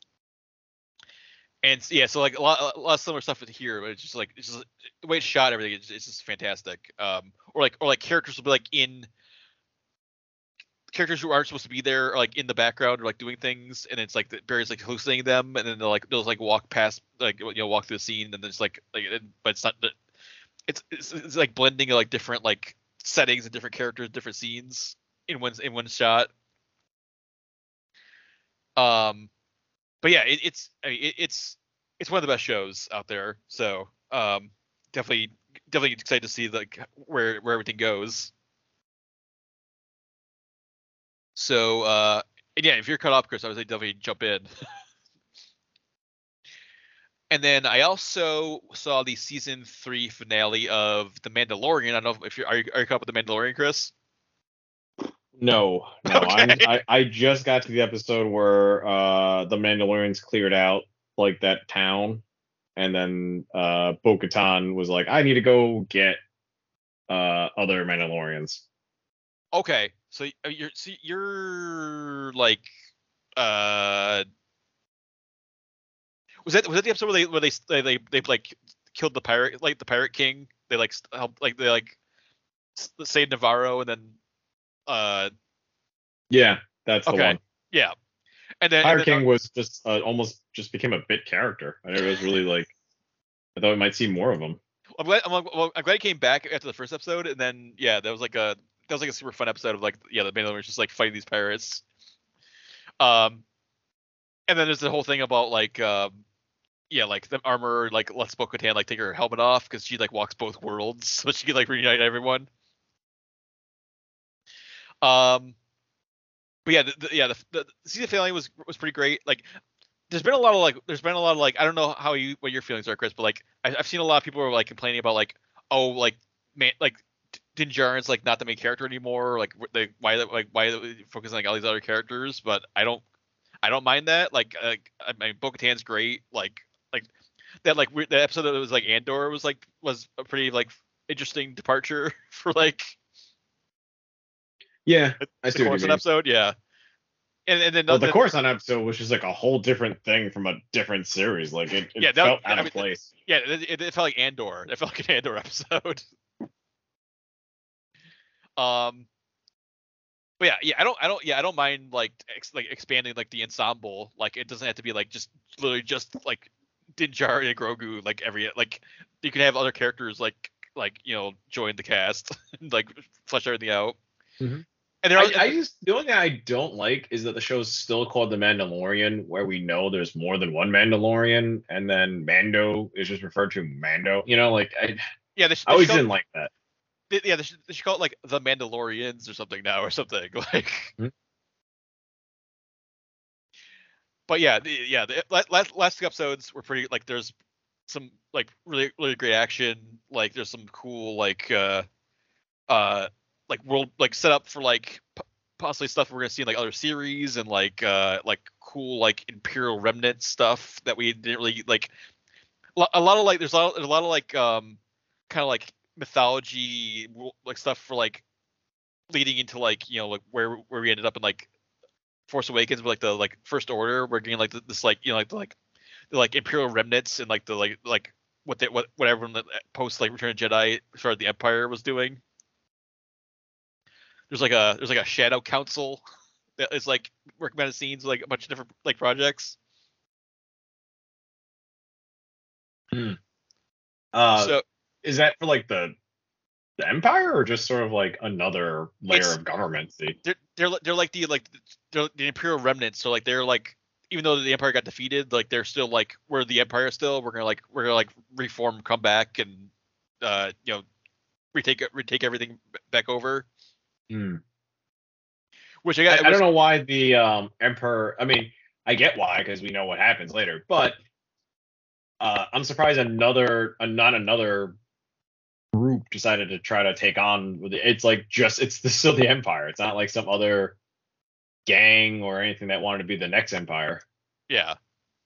S2: And yeah, so like a lot of similar stuff with here, but it's just the way it's shot, everything it's just fantastic. Or like characters will be like in characters who aren't supposed to be there, or like in the background, or like doing things, and it's like Barry's like hallucinating them, and then they'll walk past, like walk through the scene, and then it's like but it's not, it's like blending like different like settings and different characters, different scenes in one shot. But yeah, it's one of the best shows out there. So definitely excited to see like where everything goes. So and yeah, if you're cut off, Chris, I would say definitely jump in. And then I also saw the season 3 finale of The Mandalorian. I don't know if are you caught up with The Mandalorian, Chris?
S3: No. Okay. I just got to the episode where the Mandalorians cleared out like that town, and then Bo-Katan was like, I need to go get other Mandalorians.
S2: Okay, so you're like was that the episode where they like killed the pirate king? They like helped save Navarro, and then
S3: yeah, that's the one.
S2: Yeah, and then
S3: Pirate King was just almost just became a bit character. I was really like, I thought we might see more of him.
S2: I'm glad he came back after the first episode, and then yeah, that was like a super fun episode of like the Mandalorians just like fighting these pirates. And then there's the whole thing about like like the armor like lets Bo-Katan like take her helmet off because she like walks both worlds, so she can like reunite everyone. But yeah, the season finale was pretty great. Like there's been a lot of like, I don't know what your feelings are, Chris, but like I've seen a lot of people are like complaining about like, oh, like man, like Din Djarin's like not the main character anymore, why they focus on like all these other characters, but I don't mind that. I mean, Bo-Katan's great, like that, like the episode that was like Andor was a pretty like interesting departure for like
S3: Yeah, I
S2: the
S3: see what you
S2: Coruscant
S3: mean.
S2: episode, yeah. And then
S3: Well, the Coruscant episode was just like a whole different thing from a different series. Like it felt out of place.
S2: Yeah, it felt like Andor. It felt like an Andor episode. But I don't mind like expanding like the ensemble. Like it doesn't have to be like just literally just like Din Djarin and Grogu. Like you can have other characters like join the cast and like flesh everything out.
S3: Mm-hmm.
S2: And
S3: the only thing I don't like is that the show's still called The Mandalorian, where we know there's more than one Mandalorian, and then Mando is just referred to Mando. You know, like I always didn't like that.
S2: Yeah, they should call it like The Mandalorians or something now, or something like.
S3: Mm-hmm.
S2: But the last two episodes were pretty, like there's some like really really great action, like there's some cool like world like set up for like possibly stuff we're gonna see in like other series, and like cool like Imperial Remnant stuff that we didn't really like. A lot of like there's a lot of like kind of like mythology like stuff for like leading into like like where we ended up in like Force Awakens with like the like First Order. We're getting like this like the Imperial Remnants and like the like what everyone post like Return of the Jedi started the Empire was doing. There's like a Shadow Council that is like working behind the scenes with, like a bunch of different like projects.
S3: So is that for like the Empire, or just sort of like another layer of government? See,
S2: they're like the Imperial Remnants. So like they're like, even though the Empire got defeated, like they're still like, we're the Empire still. We're gonna reform, come back, and retake everything back over. Which
S3: I don't know why the Emperor. I mean, I get why, because we know what happens later. But I'm surprised not another group decided to try to take on. It's like it's still the Empire. It's not like some other gang or anything that wanted to be the next Empire.
S2: Yeah.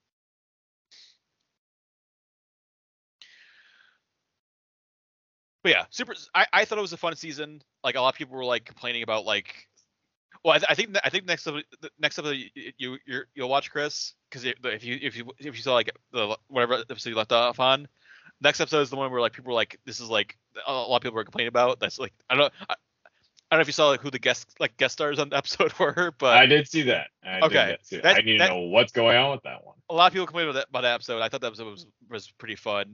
S2: But yeah, I thought it was a fun season. Like a lot of people were like complaining about like, well, I think next episode you'll watch, Chris, because if you saw like the whatever episode you left off on, next episode is the one where like people were like, this is like a lot of people were complaining about. That's like, I don't know if you saw like who the guest stars on the episode were, but
S3: I did see that. I need to know what's going on with that one.
S2: A lot of people complained about that episode. I thought that episode was pretty fun.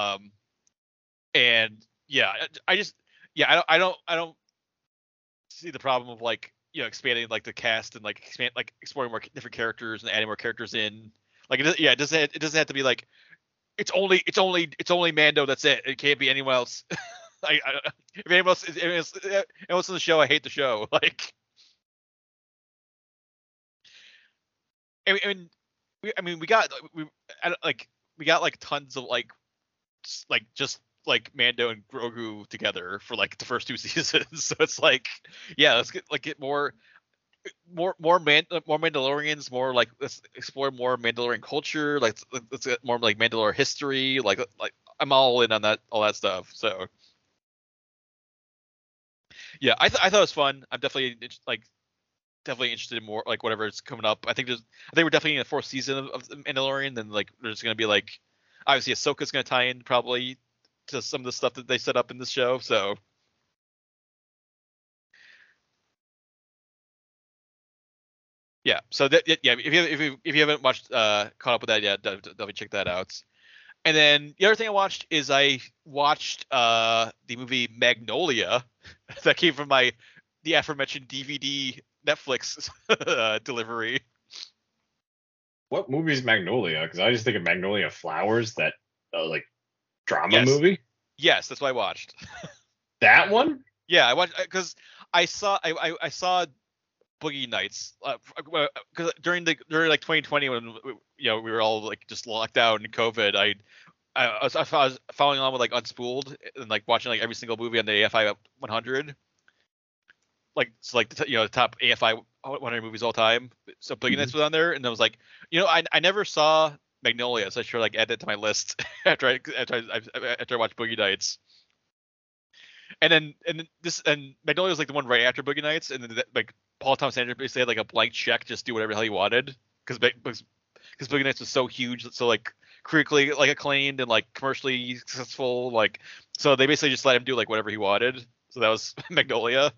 S2: And yeah, I don't see the problem of like expanding like the cast and like exploring more different characters and adding more characters in. Like it doesn't have to be like it's only Mando. That's it. It can't be anyone else. If anyone else in the show, I hate the show. Like, we got like tons of like just like Mando and Grogu together for like the first two seasons. So it's like, yeah, let's get more Mandalorians, more like let's explore more Mandalorian culture. Like let's get more like Mandalorian history. Like I'm all in on all that stuff. So yeah, I thought it was fun. I'm definitely interested in more like whatever is coming up. I think we're definitely in the fourth season of Mandalorian. Then like there's gonna be like obviously Ahsoka's gonna tie in probably to some of the stuff that they set up in this show. So yeah, so if you haven't watched caught up with that yet, definitely check that out. And then the other thing I watched is I watched the movie Magnolia that came from the aforementioned DVD Netflix delivery.
S3: What movie is Magnolia? Because I just think of Magnolia Flowers, that like drama movie.
S2: Yes, that's what I watched.
S3: That one?
S2: Yeah, I watched because I saw Boogie Nights, because during like 2020 when we were all like just locked down in COVID, I was following on with like Unspooled and like watching like every single movie on the AFI 100, like so like the top AFI 100 movies all time. So Boogie Nights was on there, and I was like, I never saw Magnolia, so I should like add that to my list after I watched Boogie Nights. And Magnolia was like the one right after Boogie Nights, and then like Paul Thomas Anderson basically had like a blank check, just do whatever the hell he wanted, because Boogie Nights was so huge, so like critically like acclaimed and like commercially successful, like so they basically just let him do like whatever he wanted. So that was Magnolia.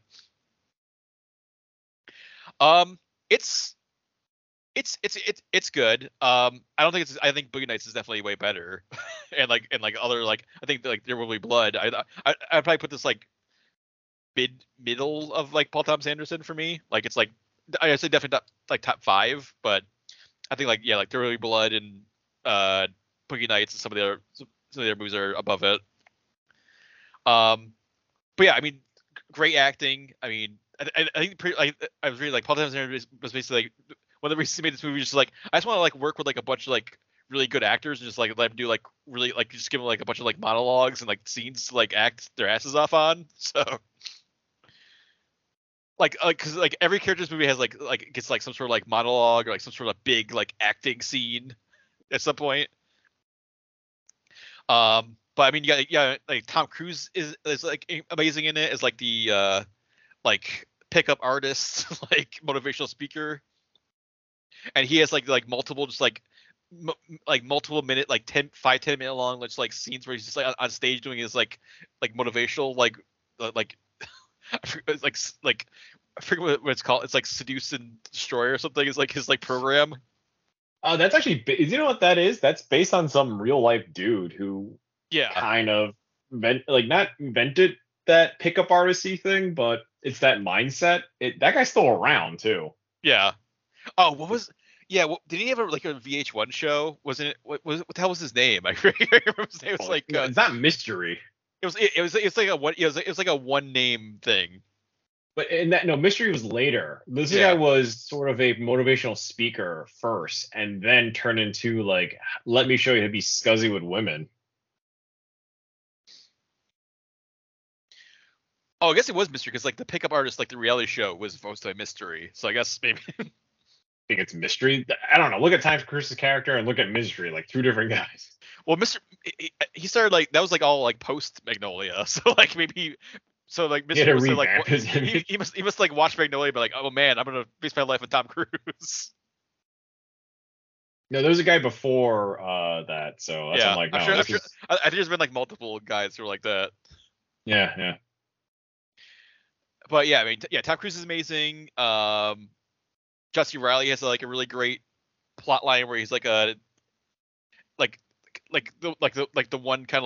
S2: It's good. I don't think I think Boogie Nights is definitely way better, and other like I think like There Will Be Blood. I'd probably put this like middle of like Paul Thomas Anderson for me. Like it's like I say definitely top 5, but I think like There Will Be Blood and Boogie Nights and some of the other movies are above it. But yeah, I mean, great acting. I mean, I think I was reading like Paul Thomas Anderson was basically like one of the reasons he made this movie, just like I just want to like work with like a bunch of like really good actors and just like let them do like really like just give them like a bunch of like monologues and like scenes to like act their asses off on. So like because like every character's movie has like gets like some sort of like monologue or like some sort of big like acting scene at some point. But I mean, like Tom Cruise is like amazing in it as like the like pickup artist, like motivational speaker, and he has like multiple just like multiple minute like 10 minute long just like scenes where he's just like on stage doing his like motivational like I forget what it's called. It's like Seduce and Destroy or something. It's like his like program.
S3: That's actually, you know what that is? That's based on some real life dude who kind of not invented that pickup artisty thing, but it's that mindset. That guy's still around too.
S2: Yeah. Oh, what was? Yeah. Did he have like a VH1 show? Wasn't it? What the hell was his name? I remember his name was like.
S3: It's not Mystery.
S2: It was like a one. It was like a one name thing.
S3: But Mystery was later. This guy was sort of a motivational speaker first, and then turned into like, let me show you how to be scuzzy with women.
S2: Oh, I guess it was Mystery because like the pickup artist, like the reality show, was supposed to be Mystery. So I guess maybe.
S3: I think it's Mystery. I don't know. Look at Tom Cruise's character and look at Mystery, like two different guys.
S2: Well, he started like that was like all like post Magnolia, so like maybe. So like Mr. Was like he must like watch Magnolia and be like, oh man, I'm gonna base my life with Tom Cruise.
S3: No, there was a guy before that, so that's I'm like, no,
S2: I'm sure. I think there's been like multiple guys who are like that.
S3: Yeah.
S2: But yeah, I mean, Tom Cruise is amazing. Jesse Riley has like a really great plot line where he's like a the one kind of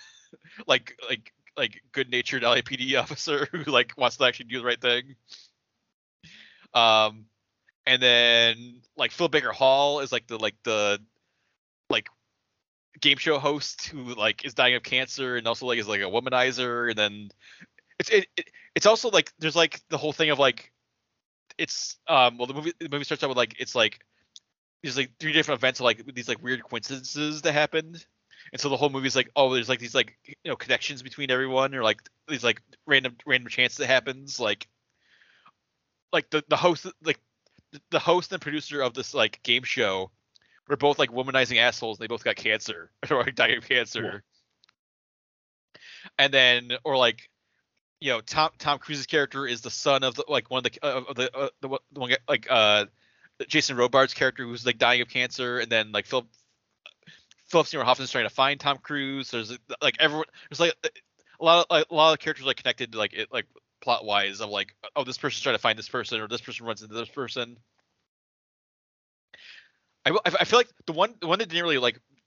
S2: like good-natured LAPD officer who like wants to actually do the right thing. And then like Phil Baker Hall is like the game show host who like is dying of cancer and also like is like a womanizer. And then it's also like there's like the whole thing of like it's the movie starts out with like it's like there's like 3 different events of like these like weird coincidences that happened. And so the whole movie is like, oh, there's like these like connections between everyone, or like these like random chance that happens, like the host and producer of this like game show were both like womanizing assholes. And they both got cancer or like dying of cancer. Yeah. And then or like Tom Cruise's character is the son of like one of the one like Jason Robards' character who's like dying of cancer, and then like Philip Seymour Hoffman's trying to find Tom Cruise. There's like everyone. There's like a lot of characters like connected to like it like plot wise of like, oh, this person's trying to find this person, or this person runs into this person. I feel like the one that didn't really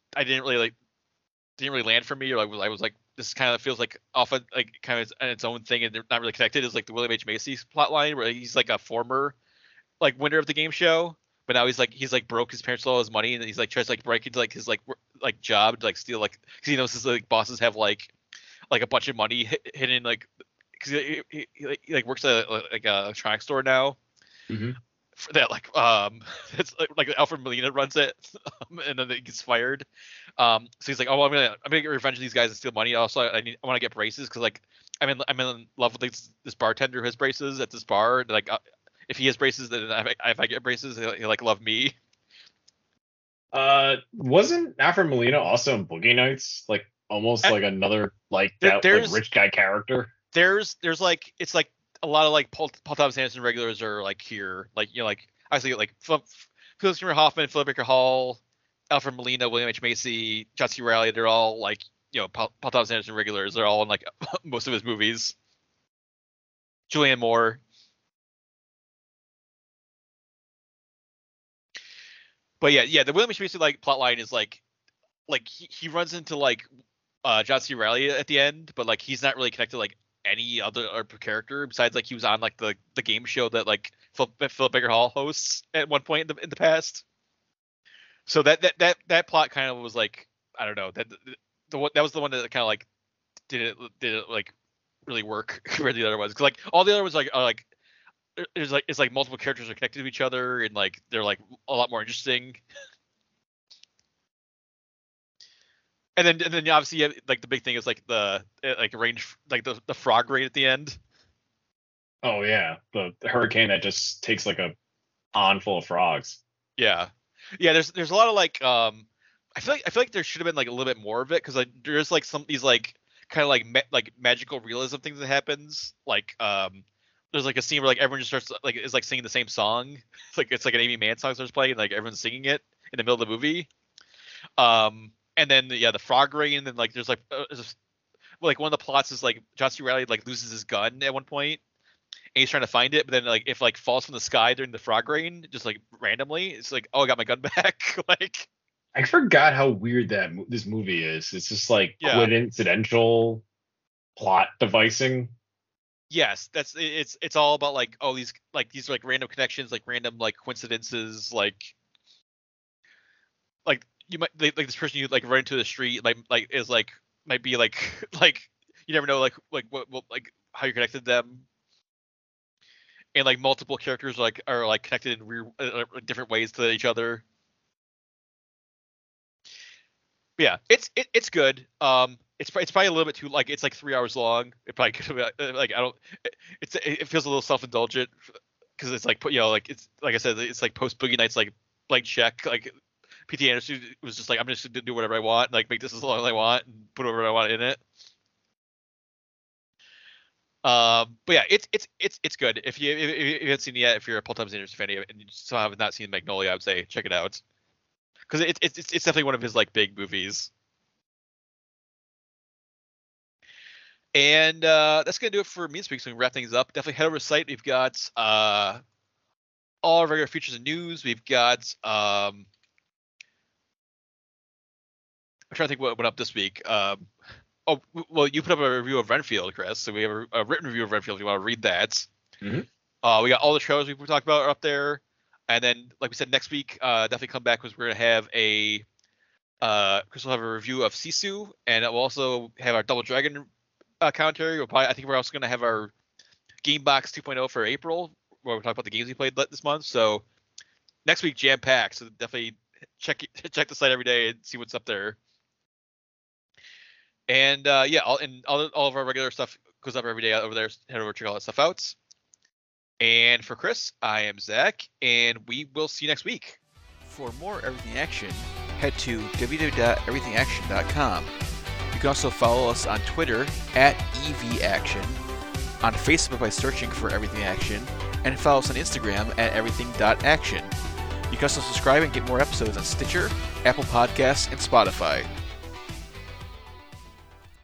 S2: land for me, or like I was like, this kind of feels like often like kind of on its own thing and they're not really connected, is like the William H. Macy's plot line where he's like a former like winner of the game show. But now he's like broke. His parents stole all his money, and he's like tries to like break into like his like job to like steal like because he knows his like bosses have like a bunch of money hidden like because he like works at like a electronics store now, For that, it's like Alfred Molina runs it, and then he gets fired. So he's like, oh, I'm gonna get revenge on these guys and steal money. Also, I want to get braces because like I'm in love with this bartender who has braces at this bar. And, like if he has braces, then if I get braces, he'll like love me.
S3: Wasn't Alfred Molina also in Boogie Nights? Like almost like another like that like rich guy character.
S2: There's like it's like a lot of like Paul Thomas Anderson regulars are like here, like like obviously like Philip Seymour Hoffman, Philip Baker Hall, Alfred Molina, William H Macy, John C. Reilly. They're all like Paul Thomas Anderson regulars. They're all in like most of his movies. Julianne Moore. But yeah, the William H Macy like plot line is like he runs into like John C. Reilly at the end, but like he's not really connected to like any other character besides like he was on like the game show that like Philip Baker Hall hosts at one point in the past. So that plot kind of was like, I don't know, that was the one that kind of like did it like really work compared to the other ones, because like all the other ones like are like it's like multiple characters are connected to each other and like they're like a lot more interesting. And then obviously like the big thing is like the like range, like the frog rain at the end.
S3: Oh yeah, the hurricane that just takes like a pond full of frogs.
S2: Yeah. There's a lot of like I feel like there should have been like a little bit more of it, because like there's like some these like kind of like magical realism things that happens. Like there's like a scene where like everyone just starts like is like singing the same song. It's like an Amy Mann song starts playing and like everyone's singing it in the middle of the movie. And then the frog rain, and then like there's like like one of the plots is like John C. Reilly like loses his gun at one point, and he's trying to find it, but then like if like falls from the sky during the frog rain, just like randomly, it's like, oh, I got my gun back. Like
S3: I forgot how weird this movie is. It's just like coincidental plot devising.
S2: Yes, it's all about like, oh, these are like random connections, like random like coincidences, like you might like this person you like run into the street like is like might be like you never know like what like how you're connected to them, and like multiple characters are like connected in different ways to each other. But yeah, it's good. It's probably a little bit too like it's like 3 hours long. It probably could have like it feels a little self-indulgent because it's like like it's like I said, it's like post Boogie Nights like blank check, like P.T. Anderson was just like, I'm just gonna do whatever I want, like make this as long as I want and put whatever I want in it. But yeah, it's good. If you haven't seen it yet, if you're a Paul Thomas Anderson fan and you still have not seen Magnolia, I would say check it out, because it's definitely one of his like big movies. And that's gonna do it for me this week. So we can wrap things up. Definitely head over to the site. We've got all our regular features and news. We've got I'm trying to think what went up this week. Oh, well, you put up a review of Renfield, Chris. So we have a written review of Renfield if you want to read that.
S3: Mm-hmm.
S2: We got all the trailers we talked about are up there. And then, like we said, next week, definitely come back because we're going to have Chris will have a review of Sisu, and we'll also have our Double Dragon commentary. I think we're also going to have our Gamebox 2.0 for April, where we talk about the games we played this month. So next week, jam-packed. So definitely check the site every day and see what's up there. And all of our regular stuff goes up every day over there. Head over to check all that stuff out. And for Chris, I am Zach, and we will see you next week. For more Everything Action, head to www.everythingaction.com. You can also follow us on Twitter @EVAction, on Facebook by searching for Everything Action, and follow us on Instagram @everything.action. You can also subscribe and get more episodes on Stitcher, Apple Podcasts, and Spotify.